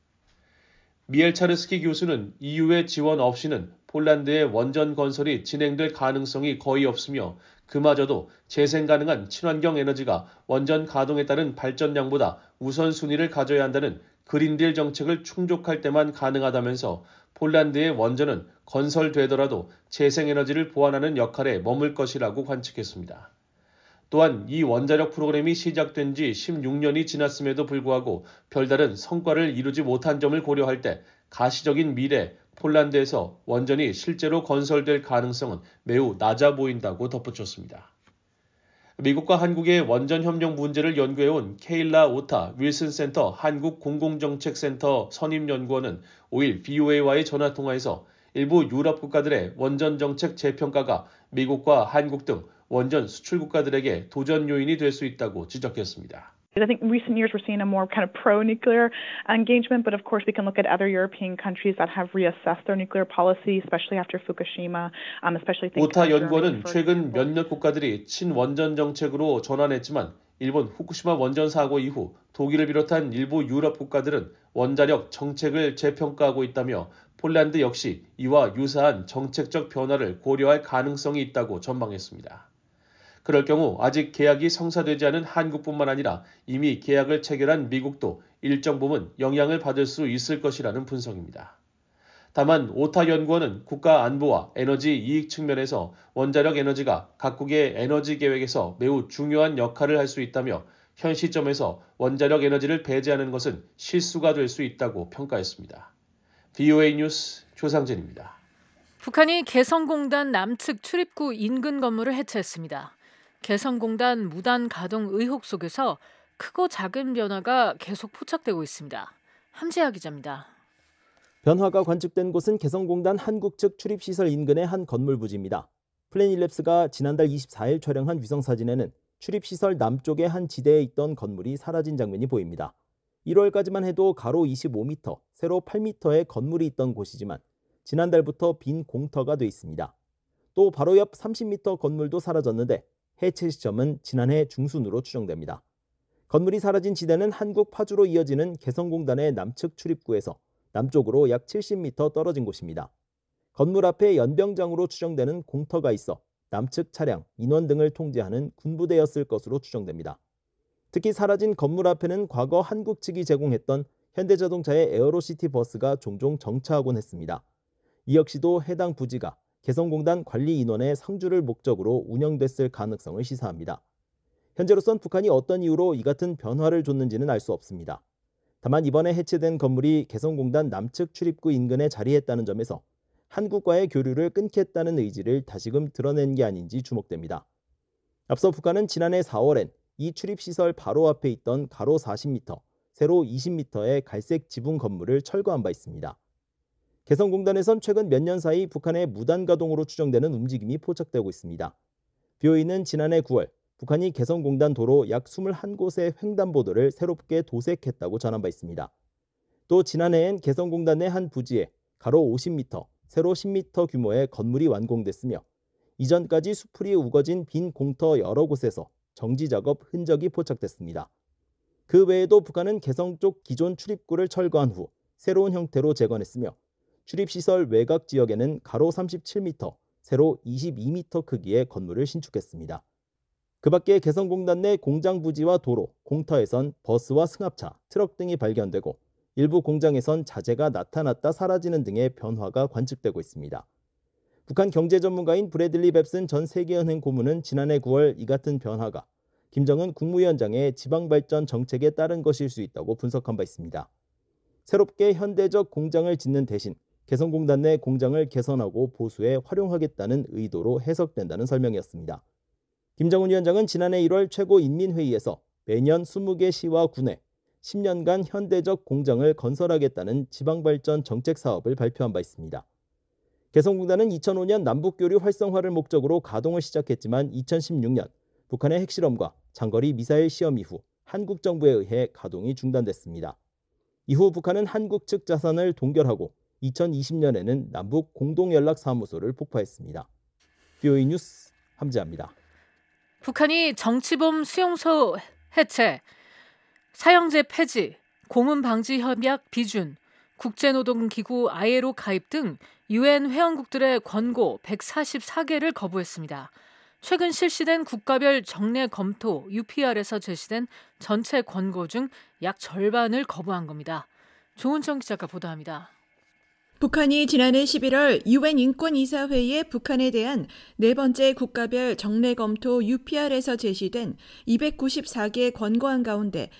미얄차르스키 교수는 EU의 지원 없이는 폴란드의 원전 건설이 진행될 가능성이 거의 없으며 그마저도 재생 가능한 친환경 에너지가 원전 가동에 따른 발전량보다 우선순위를 가져야 한다는 그린딜 정책을 충족할 때만 가능하다면서 폴란드의 원전은 건설되더라도 재생에너지를 보완하는 역할에 머물 것이라고 관측했습니다. 또한 이 원자력 프로그램이 시작된 지 16년이 지났음에도 불구하고 별다른 성과를 이루지 못한 점을 고려할 때 가시적인 미래 폴란드에서 원전이 실제로 건설될 가능성은 매우 낮아 보인다고 덧붙였습니다. 미국과 한국의 원전 협력 문제를 연구해온 케일라 오타 윌슨 센터 한국공공정책센터 선임연구원은 5일 VOA와의 전화통화에서 일부 유럽 국가들의 원전 정책 재평가가 미국과 한국 등 원전 수출 국가들에게 도전 요인이 될 수 있다고 지적했습니다. I think in recent years we're seeing a more kind of pro-nuclear engagement, but of course we can look at other European countries that have reassessed their nuclear policy, especially after Fukushima, especially 오타 연구원은 최근 몇몇 국가들이 친원전 정책으로 전환했지만 일본 후쿠시마 원전 사고 이후 독일을 비롯한 일부 유럽 국가들은 원자력 정책을 재평가하고 있다며 폴란드 역시 이와 유사한 정책적 변화를 고려할 가능성이 있다고 전망했습니다. 그럴 경우 아직 계약이 성사되지 않은 한국뿐만 아니라 이미 계약을 체결한 미국도 일정 부분 영향을 받을 수 있을 것이라는 분석입니다. 다만 오타 연구원은 국가 안보와 에너지 이익 측면에서 원자력 에너지가 각국의 에너지 계획에서 매우 중요한 역할을 할 수 있다며 현 시점에서 원자력 에너지를 배제하는 것은 실수가 될 수 있다고 평가했습니다. VOA 뉴스 조상진입니다. 북한이 개성공단 남측 출입구 인근 건물을 해체했습니다. 개성공단 무단 가동 의혹 속에서 크고 작은 변화가 계속 포착되고 있습니다. 함재하 기자입니다. 변화가 관측된 곳은 개성공단 한국 측 출입시설 인근의 한 건물 부지입니다. 플래닛랩스가 지난달 24일 촬영한 위성사진에는 출입시설 남쪽의 한 지대에 있던 건물이 사라진 장면이 보입니다. 1월까지만 해도 가로 25m, 세로 8m의 건물이 있던 곳이지만 지난달부터 빈 공터가 돼 있습니다. 또 바로 옆 30m 건물도 사라졌는데 해체 시점은 지난해 중순으로 추정됩니다. 건물이 사라진 지대는 한국 파주로 이어지는 개성공단의 남측 출입구에서 남쪽으로 약 70m 떨어진 곳입니다. 건물 앞에 연병장으로 추정되는 공터가 있어 남측 차량, 인원 등을 통제하는 군부대였을 것으로 추정됩니다. 특히 사라진 건물 앞에는 과거 한국 측이 제공했던 현대자동차의 에어로시티 버스가 종종 정차하곤 했습니다. 이 역시도 해당 부지가 개성공단 관리 인원의 상주를 목적으로 운영됐을 가능성을 시사합니다. 현재로선 북한이 어떤 이유로 이 같은 변화를 줬는지는 알 수 없습니다. 다만 이번에 해체된 건물이 개성공단 남측 출입구 인근에 자리했다는 점에서 한국과의 교류를 끊겠다는 의지를 다시금 드러낸 게 아닌지 주목됩니다. 앞서 북한은 지난해 4월엔 이 출입시설 바로 앞에 있던 가로 40m, 세로 20m의 갈색 지붕 건물을 철거한 바 있습니다. 개성공단에선 최근 몇 년 사이 북한의 무단 가동으로 추정되는 움직임이 포착되고 있습니다. BOE는 지난해 9월 북한이 개성공단 도로 약 21곳의 횡단보도를 새롭게 도색했다고 전한 바 있습니다. 또 지난해엔 개성공단 내 한 부지에 가로 50m, 세로 10m 규모의 건물이 완공됐으며 이전까지 수풀이 우거진 빈 공터 여러 곳에서 정지 작업 흔적이 포착됐습니다. 그 외에도 북한은 개성 쪽 기존 출입구를 철거한 후 새로운 형태로 재건했으며 출입시설 외곽 지역에는 가로 37m, 세로 22m 크기의 건물을 신축했습니다. 그 밖에 개성공단 내 공장 부지와 도로, 공터에선 버스와 승합차, 트럭 등이 발견되고 일부 공장에선 자재가 나타났다 사라지는 등의 변화가 관측되고 있습니다. 북한 경제 전문가인 브래들리 뱁슨 전 세계은행 고문은 지난해 9월 이 같은 변화가 김정은 국무위원장의 지방발전 정책에 따른 것일 수 있다고 분석한 바 있습니다. 새롭게 현대적 공장을 짓는 대신 개성공단 내 공장을 개선하고 보수에 활용하겠다는 의도로 해석된다는 설명이었습니다. 김정은 위원장은 지난해 1월 최고인민회의에서 매년 20개 시와 군에 10년간 현대적 공장을 건설하겠다는 지방발전 정책 사업을 발표한 바 있습니다. 개성공단은 2005년 남북교류 활성화를 목적으로 가동을 시작했지만 2016년 북한의 핵실험과 장거리 미사일 시험 이후 한국 정부에 의해 가동이 중단됐습니다. 이후 북한은 한국 측 자산을 동결하고 2020년에는 남북 공동연락사무소를 폭파했습니다. BOE 뉴스 함지아입니다. 북한이 정치범 수용소 해체, 사형제 폐지, 고문 방지 협약 비준, 국제노동기구 ILO 가입 등 UN 회원국들의 권고 144개를 거부했습니다. 최근 실시된 국가별 정례 검토 UPR에서 제시된 전체 권고 중 약 절반을 거부한 겁니다. 조은정 기자가 보도합니다. 북한이 지난해 11월 UN 인권이사회에 북한에 대한 네 번째 국가별 정례 검토 UPR에서 제시된 294개 권고안 가운데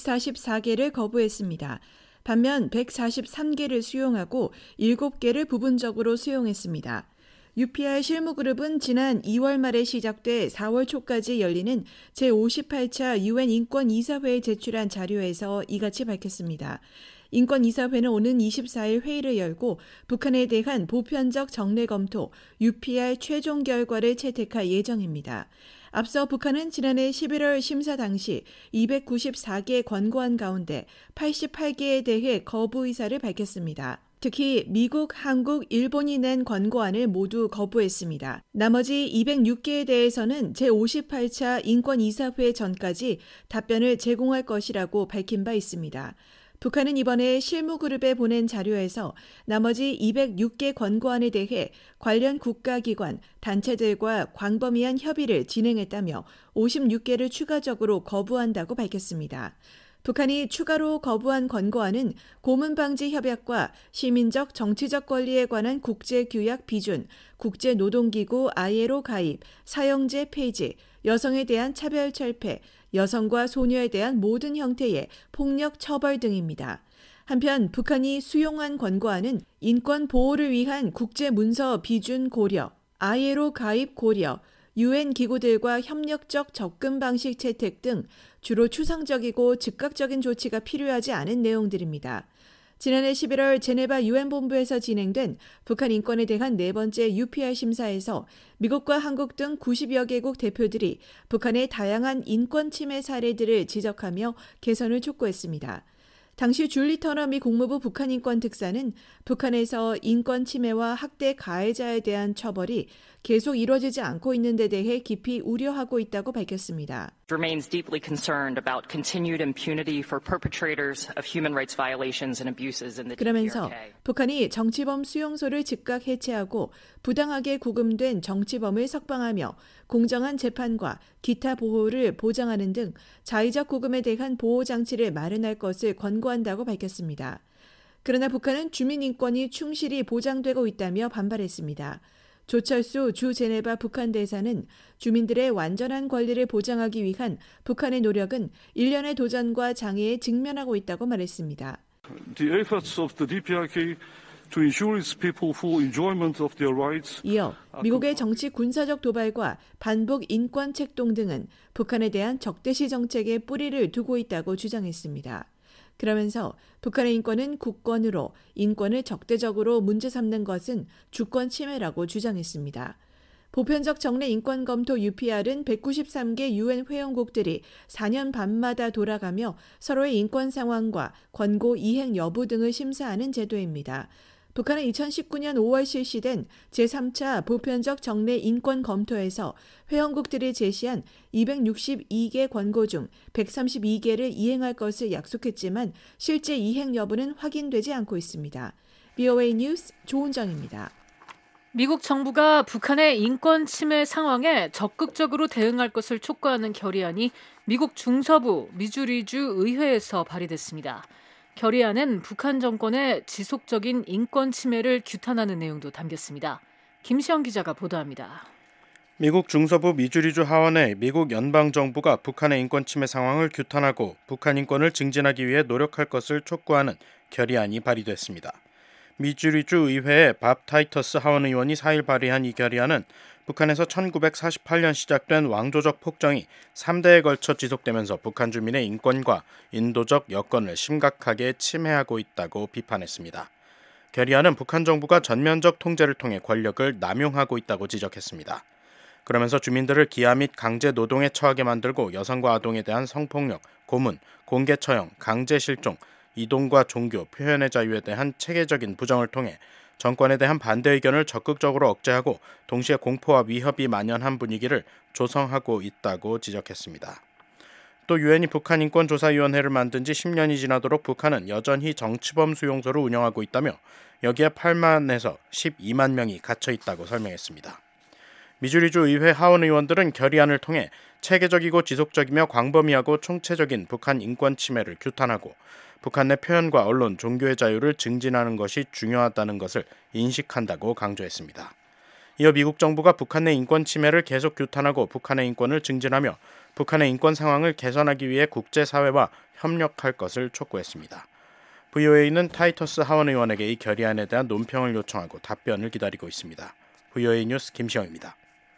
144개를 거부했습니다. 반면 143개를 수용하고 7개를 부분적으로 수용했습니다. UPR 실무그룹은 지난 2월 말에 시작돼 4월 초까지 열리는 제58차 UN 인권이사회에 제출한 자료에서 이같이 밝혔습니다. 인권이사회는 오는 24일 회의를 열고 북한에 대한 보편적 정례 검토 UPR 최종 결과를 채택할 예정입니다. 앞서 북한은 지난해 11월 심사 당시 294개 권고안 가운데 88개에 대해 거부 의사를 밝혔습니다. 특히 미국, 한국, 일본이 낸 권고안을 모두 거부했습니다. 나머지 206개에 대해서는 제58차 인권이사회 전까지 답변을 제공할 것이라고 밝힌 바 있습니다. 북한은 이번에 실무그룹에 보낸 자료에서 나머지 206개 권고안에 대해 관련 국가기관, 단체들과 광범위한 협의를 진행했다며 56개를 추가적으로 거부한다고 밝혔습니다. 북한이 추가로 거부한 권고안은 고문방지협약과 시민적 정치적 권리에 관한 국제규약 비준, 국제노동기구 ILO 가입, 사형제 폐지, 여성에 대한 차별 철폐, 여성과 소녀에 대한 모든 형태의 폭력 처벌 등입니다. 한편 북한이 수용한 권고안은 인권 보호를 위한 국제문서 비준 고려, ILO 가입 고려, UN 기구들과 협력적 접근 방식 채택 등 주로 추상적이고 즉각적인 조치가 필요하지 않은 내용들입니다. 지난해 11월 제네바 유엔 본부에서 진행된 북한 인권에 대한 네 번째 UPR 심사에서 미국과 한국 등 90여 개국 대표들이 북한의 다양한 인권 침해 사례들을 지적하며 개선을 촉구했습니다. 당시 줄리 터너 미 국무부 북한 인권 특사는 북한에서 인권 침해와 학대 가해자에 대한 처벌이 계속 이루어지지 않고 있는 데 대해 깊이 우려하고 있다고 밝혔습니다. remains deeply concerned about continued impunity for perpetrators of human rights violations and abuses in the 그러면서 DPRK. 북한이 정치범 수용소를 즉각 해체하고 부당하게 구금된 정치범을 석방하며 공정한 재판과 기타 보호를 보장하는 등 자의적 구금에 대한 보호 장치를 마련할 것을 권고한다고 밝혔습니다. 그러나 북한은 주민 인권이 충실히 보장되고 있다며 반발했습니다. 조철수 주 제네바 북한 대사는 주민들의 완전한 권리를 보장하기 위한 북한의 노력은 일련의 도전과 장애에 직면하고 있다고 말했습니다. The efforts of the DPRK to ensure its people full enjoyment of their rights. 이어 미국의 정치 군사적 도발과 반복 인권 책동 등은 북한에 대한 적대시 정책에 뿌리를 두고 있다고 주장했습니다. 그러면서 북한의 인권은 국권으로 인권을 적대적으로 문제 삼는 것은 주권 침해라고 주장했습니다. 보편적 정례 인권 검토 UPR은 193개 유엔 회원국들이 4년 반마다 돌아가며 서로의 인권 상황과 권고 이행 여부 등을 심사하는 제도입니다. 북한은 2019년 5월 실시된 제3차 보편적 정례 인권 검토에서 회원국들이 제시한 262개 권고 중 132개를 이행할 것을 약속했지만 실제 이행 여부는 확인되지 않고 있습니다. VOA 뉴스 조은정입니다. 미국 정부가 북한의 인권 침해 상황에 적극적으로 대응할 것을 촉구하는 결의안이 미국 중서부 미주리주 의회에서 발의됐습니다. 결의안은 북한 정권의 지속적인 인권 침해를 규탄하는 내용도 담겼습니다. 김시영 기자가 보도합니다. 미국 중서부 미주리주 하원에 미국 연방정부가 북한의 인권 침해 상황을 규탄하고 북한 인권을 증진하기 위해 노력할 것을 촉구하는 결의안이 발의됐습니다. 미주리주 의회의 밥 타이터스 하원 의원이 4일 발의한 이 결의안은 북한에서 1948년 시작된 왕조적 폭정이 3대에 걸쳐 지속되면서 북한 주민의 인권과 인도적 여건을 심각하게 침해하고 있다고 비판했습니다. 결의안은 북한 정부가 전면적 통제를 통해 권력을 남용하고 있다고 지적했습니다. 그러면서 주민들을 기아 및 강제 노동에 처하게 만들고 여성과 아동에 대한 성폭력, 고문, 공개 처형, 강제 실종, 이동과 종교, 표현의 자유에 대한 체계적인 부정을 통해 정권에 대한 반대 의견을 적극적으로 억제하고 동시에 공포와 위협이 만연한 분위기를 조성하고 있다고 지적했습니다. 또 유엔이 북한 인권조사위원회를 만든 지 10년이 지나도록 북한은 여전히 정치범 수용소를 운영하고 있다며 여기에 8만에서 12만 명이 갇혀 있다고 설명했습니다. 미주리주 의회 하원 의원들은 결의안을 통해 체계적이고 지속적이며 광범위하고 총체적인 북한 인권 침해를 규탄하고 북한 내 표현과 언론, 종교의 자유를 증진하는 것이 중요하다는 것을 인식한다고 강조했습니다. 이어 미국 정부가 북한 내 인권 침해를 계속 규탄하고 북한의 인권을 증진하며 북한의 인권 상황을 개선하기 위해 국제사회와 협력할 것을 촉구했습니다. VOA는 타이터스 하원 의원에게 이 결의안에 대한 논평을 요청하고 답변을 기다리고 있습니다. VOA 뉴스 김시영입니다.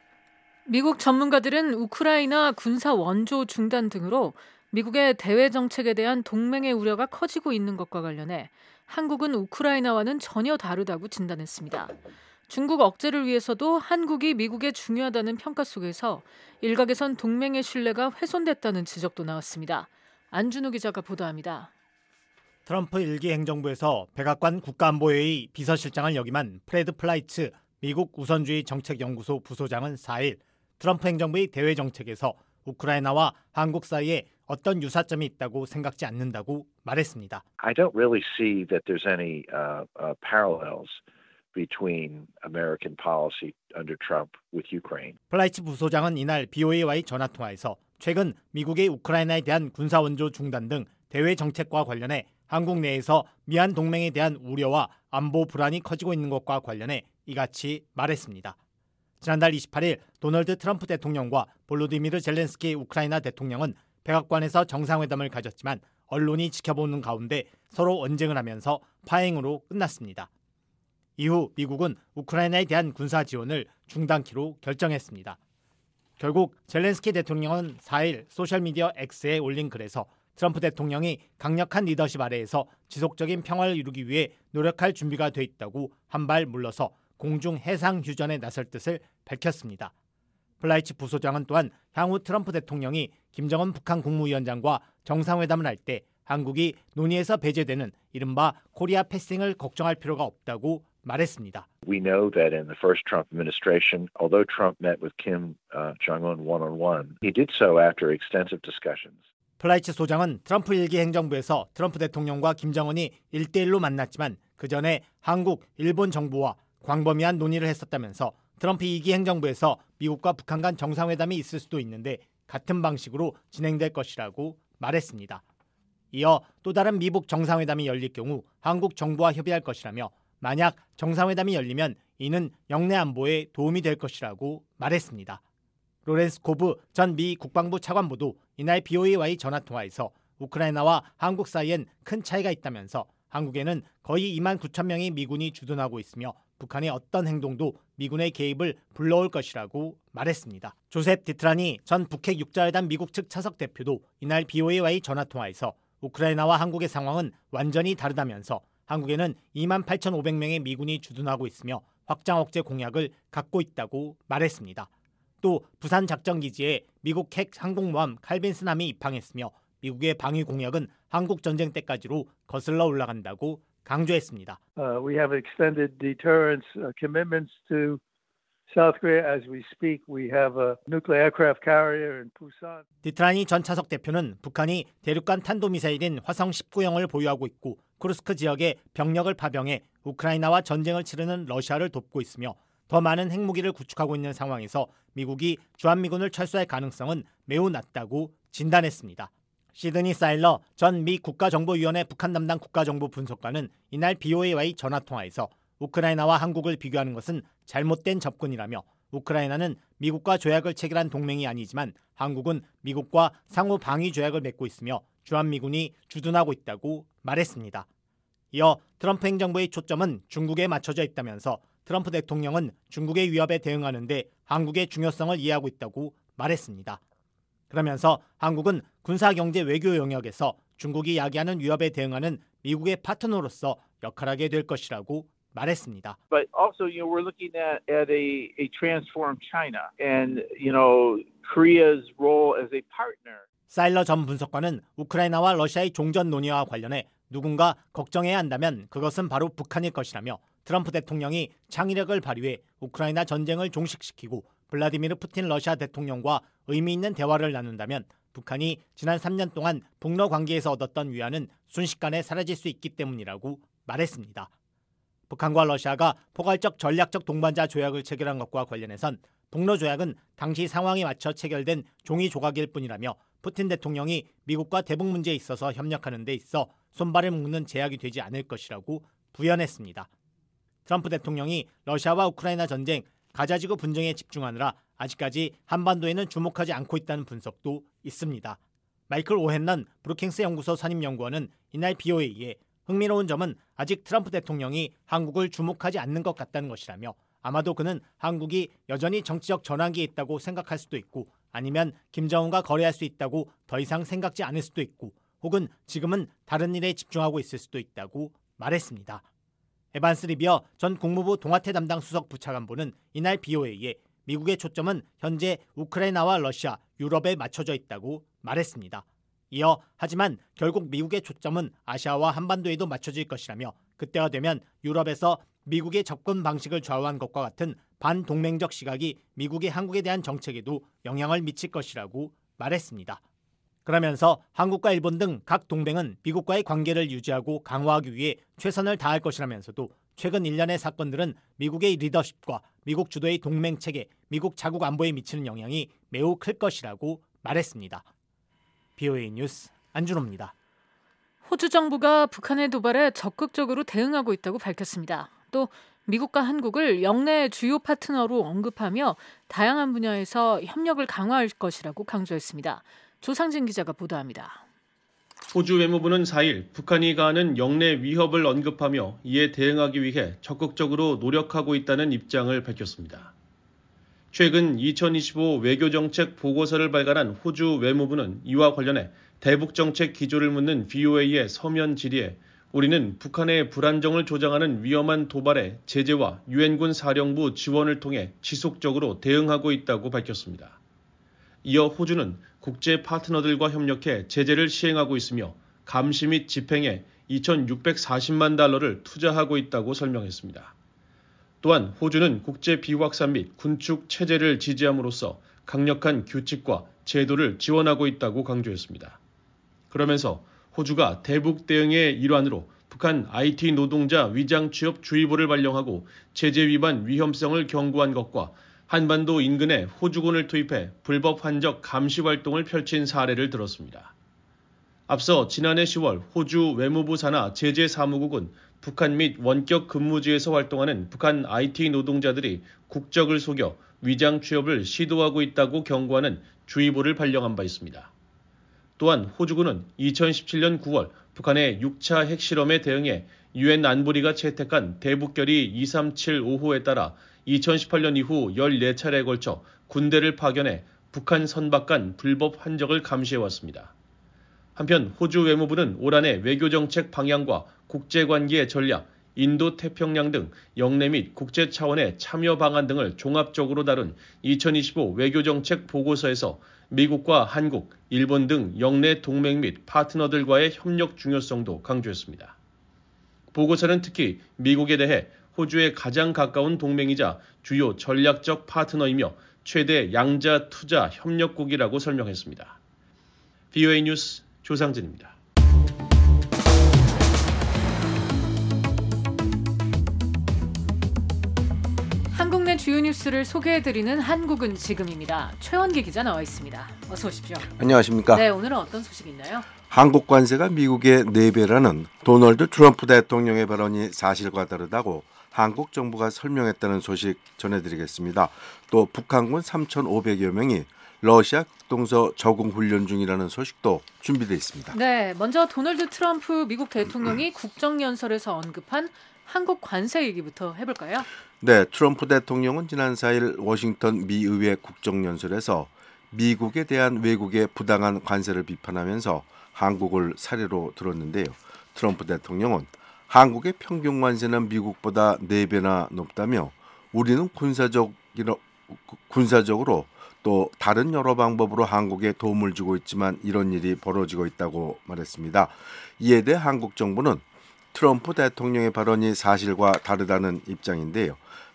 미국 전문가들은 우크라이나 군사 원조 중단 등으로 미국의 대외 정책에 대한 동맹의 우려가 커지고 있는 것과 관련해 한국은 우크라이나와는 전혀 다르다고 진단했습니다. 중국 억제를 위해서도 한국이 미국에 중요하다는 평가 속에서 일각에선 동맹의 신뢰가 훼손됐다는 지적도 나왔습니다. 안준우 기자가 보도합니다. 트럼프 1기 행정부에서 백악관 국가안보회의 비서실장을 역임한 프레드 플라이츠 미국 우선주의 정책연구소 부소장은 4일 트럼프 행정부의 대외 정책에서 우크라이나와 한국 사이에 어떤 유사점이 있다고 생각지 않는다고 말했습니다. I don't really see that there's any parallels between American policy under Trump with Ukraine. 플라이츠 부소장은 이날 BOA와의 전화통화에서 최근 미국의 우크라이나에 대한 군사원조 중단 등 대외 정책과 관련해 한국 내에서 미한 동맹에 대한 우려와 안보 불안이 커지고 있는 것과 관련해 이같이 말했습니다. 지난달 28일 도널드 트럼프 대통령과 볼로디미르 젤렌스키 우크라이나 대통령은 백악관에서 정상회담을 가졌지만 언론이 지켜보는 가운데 서로 언쟁을 하면서 파행으로 끝났습니다. 이후 미국은 우크라이나에 대한 군사 지원을 중단키로 결정했습니다. 결국 젤렌스키 대통령은 4일 소셜미디어 X에 올린 글에서 트럼프 대통령이 강력한 리더십 아래에서 지속적인 평화를 이루기 위해 노력할 준비가 돼 있다고 한 발 물러서 공중 해상 휴전에 나설 뜻을 밝혔습니다. 플라이츠 부소장은 또한 향후 트럼프 대통령이 김정은 북한 국무위원장과 정상회담을 할 때 한국이 논의에서 배제되는 이른바 코리아 패싱을 걱정할 필요가 없다고 말했습니다. We know that in the first Trump administration, although Trump met with Kim Jong-un one-on-one, he did so after extensive discussions. 플라이츠 소장은 트럼프 1기 행정부에서 트럼프 대통령과 김정은이 1대1로 만났지만 그 전에 한국, 일본 정부와 광범위한 논의를 했었다면서 트럼프 2기 행정부에서 미국과 북한 간 정상회담이 있을 수도 있는데 같은 방식으로 진행될 것이라고 말했습니다. 이어 또 다른 미북 정상회담이 열릴 경우 한국 정부와 협의할 것이라며 만약 정상회담이 열리면 이는 영내 안보에 도움이 될 것이라고 말했습니다. 로렌스 코브 전 미 국방부 차관보도 이날 BOA와의 전화통화에서 우크라이나와 한국 사이엔 큰 차이가 있다면서 한국에는 거의 2만 9천 명의 미군이 주둔하고 있으며 북한의 어떤 행동도 미군의 개입을 불러올 것이라고 말했습니다. 조셉 디트라니 전 북핵 육자회담 미국 측 차석 대표도 이날 BOA와의 전화통화에서 우크라이나와 한국의 상황은 완전히 다르다면서 한국에는 2만 8,500명의 미군이 주둔하고 있으며 확장 억제 공약을 갖고 있다고 말했습니다. 또 부산 작전기지에 미국 핵 항공모함 칼빈스함이 입항했으며 미국의 방위 공약은 한국 전쟁 때까지로 거슬러 올라간다고 강조했습니다. We have extended deterrence commitments to South Korea as we speak. We have a nuclear aircraft carrier in Busan. 디트라니 전 차석 대표는 북한이 대륙간 탄도미사일인 화성 19형을 보유하고 있고 쿠르스크 지역에 병력을 파병해 우크라이나와 전쟁을 치르는 러시아를 돕고 있으며 더 많은 핵무기를 구축하고 있는 상황에서 미국이 주한미군을 철수할 가능성은 매우 낮다고 진단했습니다. 시드니 사일러 전 미 국가정보위원회 북한 담당 국가정보 분석관은 이날 BOA와의 전화통화에서 우크라이나와 한국을 비교하는 것은 잘못된 접근이라며 우크라이나는 미국과 조약을 체결한 동맹이 아니지만 한국은 미국과 상호 방위 조약을 맺고 있으며 주한미군이 주둔하고 있다고 말했습니다. 이어 트럼프 행정부의 초점은 중국에 맞춰져 있다면서 트럼프 대통령은 중국의 위협에 대응하는 데 한국의 중요성을 이해하고 있다고 말했습니다. 그러면서 한국은 군사, 경제, 외교 영역에서 중국이 야기하는 위협에 대응하는 미국의 파트너로서 역할하게 될 것이라고 말했습니다. But also, we're looking at a transformed China and, Korea's role as a partner. 사일러 전 분석관은 우크라이나와 러시아의 종전 논의와 관련해 누군가 걱정해야 한다면 그것은 바로 북한일 것이라며 트럼프 대통령이 창의력을 발휘해 우크라이나 전쟁을 종식시키고 블라디미르 푸틴 러시아 대통령과 의미 있는 대화를 나눈다면 북한이 지난 3년 동안 북러 관계에서 얻었던 위안은 순식간에 사라질 수 있기 때문이라고 말했습니다. 북한과 러시아가 포괄적 전략적 동반자 조약을 체결한 것과 관련해선 북러 조약은 당시 상황에 맞춰 체결된 종이 조각일 뿐이라며 푸틴 대통령이 미국과 대북 문제에 있어서 협력하는 데 있어 손발을 묶는 제약이 되지 않을 것이라고 부연했습니다. 트럼프 대통령이 러시아와 우크라이나 전쟁, 가자지구 분쟁에 집중하느라 아직까지 한반도에는 주목하지 않고 있다는 분석도 있습니다. 마이클 오헨런 브루킹스 연구소 선임연구원은 이날 BOA에 흥미로운 점은 아직 트럼프 대통령이 한국을 주목하지 않는 것 같다는 것이라며 아마도 그는 한국이 여전히 정치적 전환기에 있다고 생각할 수도 있고 아니면 김정은과 거래할 수 있다고 더 이상 생각지 않을 수도 있고 혹은 지금은 다른 일에 집중하고 있을 수도 있다고 말했습니다. 에반스 리비어 전 국무부 동아태 담당 수석 부차관보는 이날 BOA에 미국의 초점은 현재 우크라이나와 러시아, 유럽에 맞춰져 있다고 말했습니다. 이어 하지만 결국 미국의 초점은 아시아와 한반도에도 맞춰질 것이라며 그때가 되면 유럽에서 미국의 접근 방식을 좌우한 것과 같은 반동맹적 시각이 미국의 한국에 대한 정책에도 영향을 미칠 것이라고 말했습니다. 그러면서 한국과 일본 등 각 동맹은 미국과의 관계를 유지하고 강화하기 위해 최선을 다할 것이라면서도 최근 1년의 사건들은 미국의 리더십과 미국 주도의 동맹체계, 미국 자국 안보에 미치는 영향이 매우 클 것이라고 말했습니다. BOA 뉴스 안준호입니다. 호주 정부가 북한의 도발에 적극적으로 대응하고 있다고 밝혔습니다. 또 미국과 한국을 영내 주요 파트너로 언급하며 다양한 분야에서 협력을 강화할 것이라고 강조했습니다. 조상진 기자가 보도합니다. 호주 외무부는 4일 북한이 가하는 영내 위협을 언급하며 이에 대응하기 위해 적극적으로 노력하고 있다는 입장을 밝혔습니다. 최근 2025 외교정책 보고서를 발간한 호주 외무부는 이와 관련해 대북 정책 기조를 묻는 VOA의 서면 질의에 우리는 북한의 불안정을 조장하는 위험한 도발에 제재와 유엔군 사령부 지원을 통해 지속적으로 대응하고 있다고 밝혔습니다. 이어 호주는 국제 파트너들과 협력해 제재를 시행하고 있으며 감시 및 집행에 2,640만 달러를 투자하고 있다고 설명했습니다. 또한 호주는 국제 비확산 및 군축 체제를 지지함으로써 강력한 규칙과 제도를 지원하고 있다고 강조했습니다. 그러면서 호주가 대북 대응의 일환으로 북한 IT 노동자 위장 취업 주의보를 발령하고 제재 위반 위험성을 경고한 것과 한반도 인근에 호주군을 투입해 불법 환적 감시 활동을 펼친 사례를 들었습니다. 앞서 지난해 10월 호주 외무부 산하 제재사무국은 북한 및 원격 근무지에서 활동하는 북한 IT 노동자들이 국적을 속여 위장 취업을 시도하고 있다고 경고하는 주의보를 발령한 바 있습니다. 또한 호주군은 2017년 9월 북한의 6차 핵실험에 대응해 유엔 안보리가 채택한 대북결의 2375호에 따라 2018년 이후 14차례에 걸쳐 군대를 파견해 북한 선박간 불법 환적을 감시해왔습니다. 한편 호주 외무부는 올 한해 외교정책 방향과 국제관계 전략, 인도태평양 등 영내 및 국제 차원의 참여 방안 등을 종합적으로 다룬 2025 외교정책 보고서에서 미국과 한국, 일본 등 영내 동맹 및 파트너들과의 협력 중요성도 강조했습니다. 보고서는 특히 미국에 대해 호주의 가장 가까운 동맹이자 주요 전략적 파트너이며 최대 양자 투자 협력국이라고 설명했습니다. VOA 뉴스 조상진입니다. 한국 내 주요 뉴스를 소개해드리는 한국은 지금입니다. 최원기 기자 나와 있습니다. 어서 오십시오. 안녕하십니까. 네, 오늘은 어떤 소식이 있나요? 한국 관세가 미국의 4배라는 도널드 트럼프 대통령의 발언이 사실과 다르다고 한국 정부가 설명했다는 소식 전해드리겠습니다. 또 북한군 3,500여 명이 러시아 극동서 적응 훈련 중이라는 소식도 준비되어 있습니다. 네, 먼저 도널드 트럼프 미국 대통령이 국정연설에서 언급한 한국 관세 얘기부터 해볼까요? 네, 트럼프 대통령은 지난 4일 워싱턴 미의회 국정연설에서 미국에 대한 외국의 부당한 관세를 비판하면서 한국을 사례로 들었는데요. 트럼프 대통령은 한국의 평균 관세는 미국보다 4배나 높다며 우리는 군사적으로 또 다른 여러 방법으로 한국에 도움을 주고 있지만 이런 일이 벌어지고 있다고 말했습니다. 이에 대해 한국 정부는 트럼프 대통령의 발언이 사실과 다르다는 입장인데요.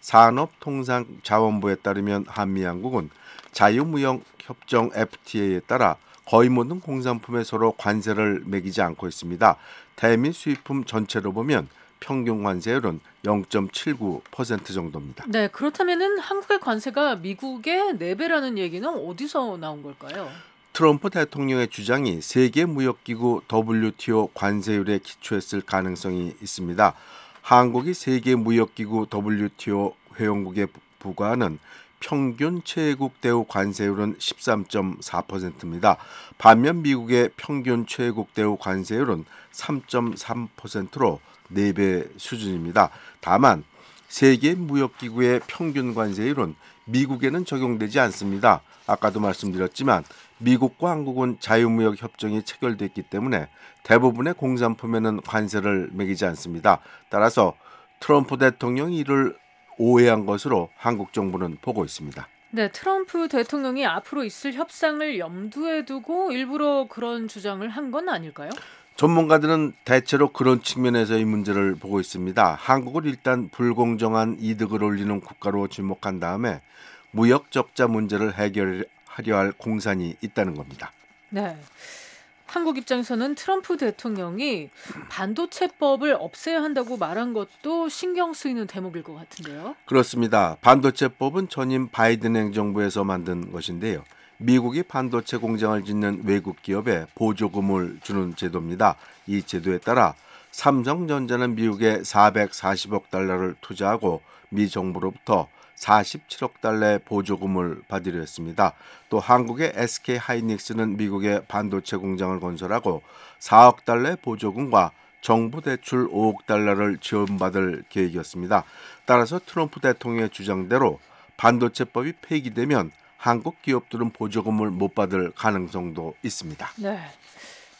산업통상자원부에 따르면 한미양국은 자유무역협정 FTA에 따라 거의 모든 공산품에 서로 관세를 매기지 않고 있습니다. 대미 수입품 전체로 보면 평균 관세율은 0.79% 정도입니다. 네, 그렇다면은 한국의 관세가 미국의 4배라는 얘기는 어디서 나온 걸까요? 트럼프 대통령의 주장이 세계무역기구 WTO 관세율에 기초했을 가능성이 있습니다. 한국이 세계무역기구 WTO 회원국에 부과하는 평균 최애국 대우 관세율은 13.4%입니다. 반면 미국의 평균 최애국 대우 관세율은 3.3%로 4배 수준입니다. 다만 세계무역기구의 평균 관세율은 미국에는 적용되지 않습니다. 아까도 말씀드렸지만 미국과 한국은 자유무역 협정이 체결됐기 때문에 대부분의 공산품에는 관세를 매기지 않습니다. 따라서 트럼프 대통령이 이를 오해한 것으로 한국 정부는 보고 있습니다. 네, 트럼프 대통령이 앞으로 있을 협상을 염두에 두고 일부러 그런 주장을 한 건 아닐까요? 전문가들은 대체로 그런 측면에서 이 문제를 보고 있습니다. 한국을 일단 불공정한 이득을 올리는 국가로 지목한 다음에 무역 적자 문제를 해결하려 할 공산이 있다는 겁니다. 네. 한국 입장에서는 트럼프 대통령이 반도체법을 없애야 한다고 말한 것도 신경 쓰이는 대목일 것 같은데요. 그렇습니다. 반도체법은 전임 바이든 행정부에서 만든 것인데요. 미국이 반도체 공장을 짓는 외국 기업에 보조금을 주는 제도입니다. 이 제도에 따라 삼성전자는 미국에 440억 달러를 투자하고 미 정부로부터 47억 달러의 보조금을 받으려 했습니다. 또 한국의 SK 하이닉스는 미국의 반도체 공장을 건설하고 4억 달러의 보조금과 정부 대출 5억 달러를 지원받을 계획이었습니다. 따라서 트럼프 대통령의 주장대로 반도체법이 폐기되면 한국 기업들은 보조금을 못 받을 가능성도 있습니다. 네.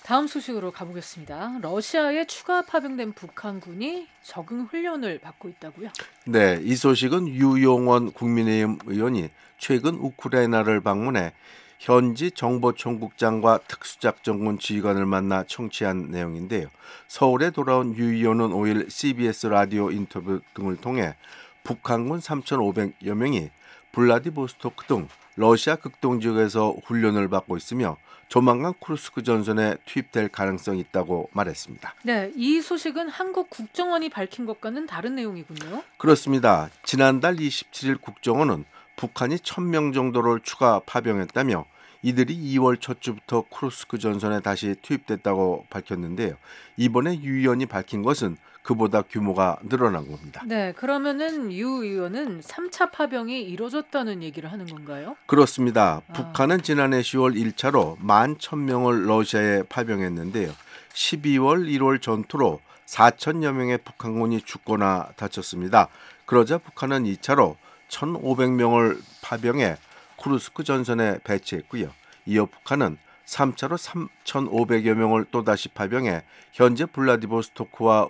다음 소식으로 가보겠습니다. 러시아에 추가 파병된 북한군이 적응 훈련을 받고 있다고요? 네, 이 소식은 유용원 국민의힘 의원이 최근 우크라이나를 방문해 현지 정보총국장과 특수작전군 지휘관을 만나 청취한 내용인데요. 서울에 돌아온 유 의원은 5일 CBS 라디오 인터뷰 등을 통해 북한군 3,500여 명이 블라디보스토크 등 러시아 극동지역에서 훈련을 받고 있으며 조만간 쿠르스크 전선에 투입될 가능성이 있다고 말했습니다. 네, 이 소식은 한국 국정원이 밝힌 것과는 다른 내용이군요. 그렇습니다. 지난달 27일 국정원은 북한이 1,000명 정도를 추가 파병했다며 이들이 2월 첫 주부터 쿠르스크 전선에 다시 투입됐다고 밝혔는데요. 이번에 유 의원이 밝힌 것은 그보다 규모가 늘어난 겁니다. 네, 그러면은 유 의원은 3차 파병이 이루어졌다는 얘기를 하는 건가요? 그렇습니다. 북한은 지난해 10월 1차로 11,000명을 러시아에 파병했는데요. 12월 1월 전투로 4,000여 명의 북한군이 죽거나 다쳤습니다. 그러자 북한은 2차로 1,500명을 파병해 쿠르스크 전선에 배치했고요. 이어 북한은 3차로 3,500여 명을 또다시 파병해 현재 블라디보스토크와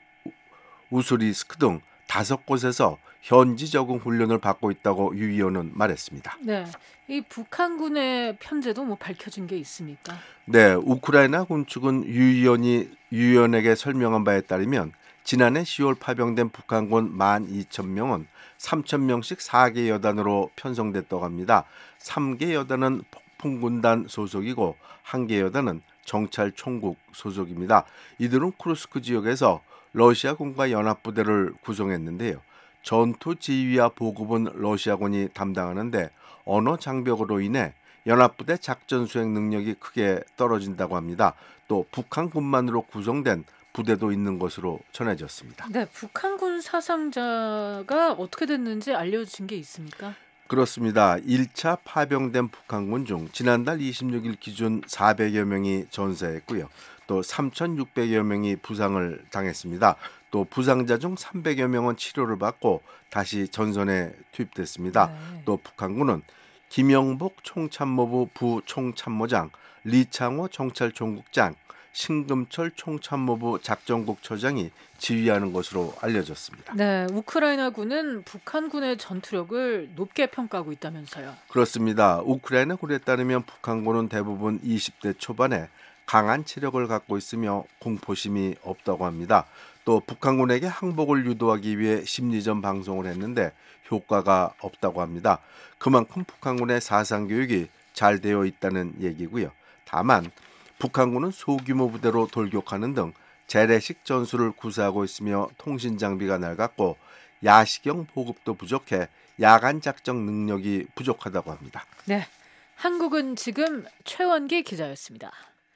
우스리스크 등 5곳에서 현지 적응 훈련을 받고 있다고 유 의원은 말했습니다. 네, 이 북한군의 편제도 밝혀진 게 있습니까? 네, 우크라이나 군 측은 유 의원에게 설명한 바에 따르면 지난해 10월 파병된 북한군 12,000명은 3,000명씩 4개 여단으로 편성됐다고 합니다. 3개 여단은 폭풍군단 소속이고 1개 여단은 정찰총국 소속입니다. 이들은 쿠르스크 지역에서 러시아군과 연합부대를 구성했는데요. 전투 지휘와 보급은 러시아군이 담당하는데 언어 장벽으로 인해 연합부대 작전 수행 능력이 크게 떨어진다고 합니다. 또 북한군만으로 구성된 부대도 있는 것으로 전해졌습니다. 네, 북한군 사상자가 어떻게 됐는지 알려진 게 있습니까? 그렇습니다. 1차 파병된 북한군 중 지난달 26일 기준 400여 명이 전사했고요. 또 3,600여 명이 부상을 당했습니다. 또 부상자 중 300여 명은 치료를 받고 다시 전선에 투입됐습니다. 네. 또 북한군은 김영복 총참모부 부총참모장, 리창호 정찰총국장, 신금철 총참모부 작전국 처장이 지휘하는 것으로 알려졌습니다. 네, 우크라이나군은 북한군의 전투력을 높게 평가하고 있다면서요. 그렇습니다. 우크라이나군에 따르면 북한군은 대부분 20대 초반에 강한 체력을 갖고 있으며 공포심이 없다고 합니다. 또 북한군에게 항복을 유도하기 위해 심리전 방송을 했는데 효과가 없다고 합니다. 그만큼 북한군의 사상교육이 잘 되어 있다는 얘기고요. 다만 북한군은 소규모 부대로 돌격하는 등 재래식 전술을 구사하고 있으며 통신 장비가 낡았고 야시경 보급도 부족해 야간 작전 능력이 부족하다고 합니다. 네, 한국은 지금 최원기 기자였습니다.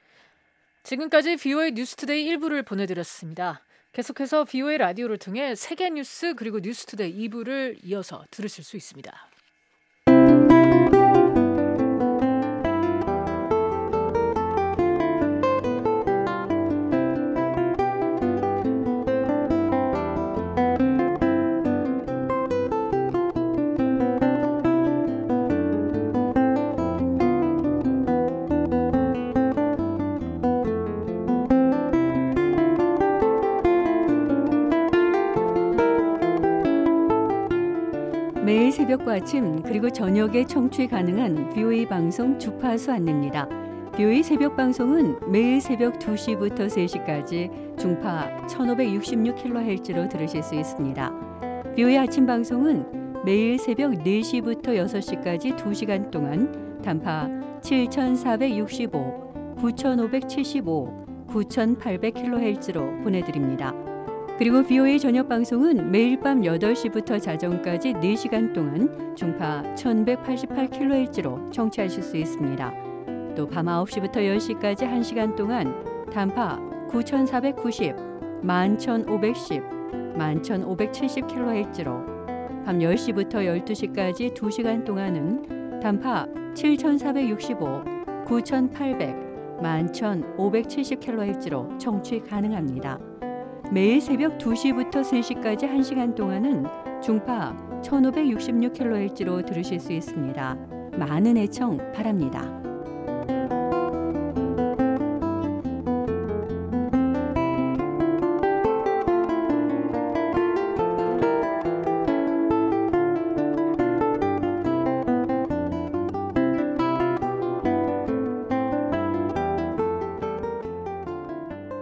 지금까지 VOA 뉴스투데이 1부를 보내드렸습니다. 계속해서 VOA 라디오를 통해 세계 뉴스 그리고 뉴스투데이 2부를 이어서 들으실 수 있습니다. 매일 새벽과 아침 그리고 저녁에 청취 가능한 VOA 방송 주파수 안내입니다. VOA 새벽 방송은 매일 새벽 2시부터 3시까지 중파 1566kHz로 들으실 수 있습니다. VOA 아침 방송은 매일 새벽 4시부터 6시까지 2시간 동안 단파 7465, 9575, 9800kHz로 보내드립니다. 그리고 VOA 저녁 방송은 매일 밤 8시부터 자정까지 4시간 동안 중파 1188kHz로 청취하실 수 있습니다. 또 밤 9시부터 10시까지 1시간 동안 단파 9490, 11510, 11570kHz로 밤 10시부터 12시까지 2시간 동안은 단파 7465, 9800, 11570kHz로 청취 가능합니다. 매일 새벽 2시부터 3시까지 1시간 동안은 중파 1566kHz로 들으실 수 있습니다. 많은 애청 바랍니다.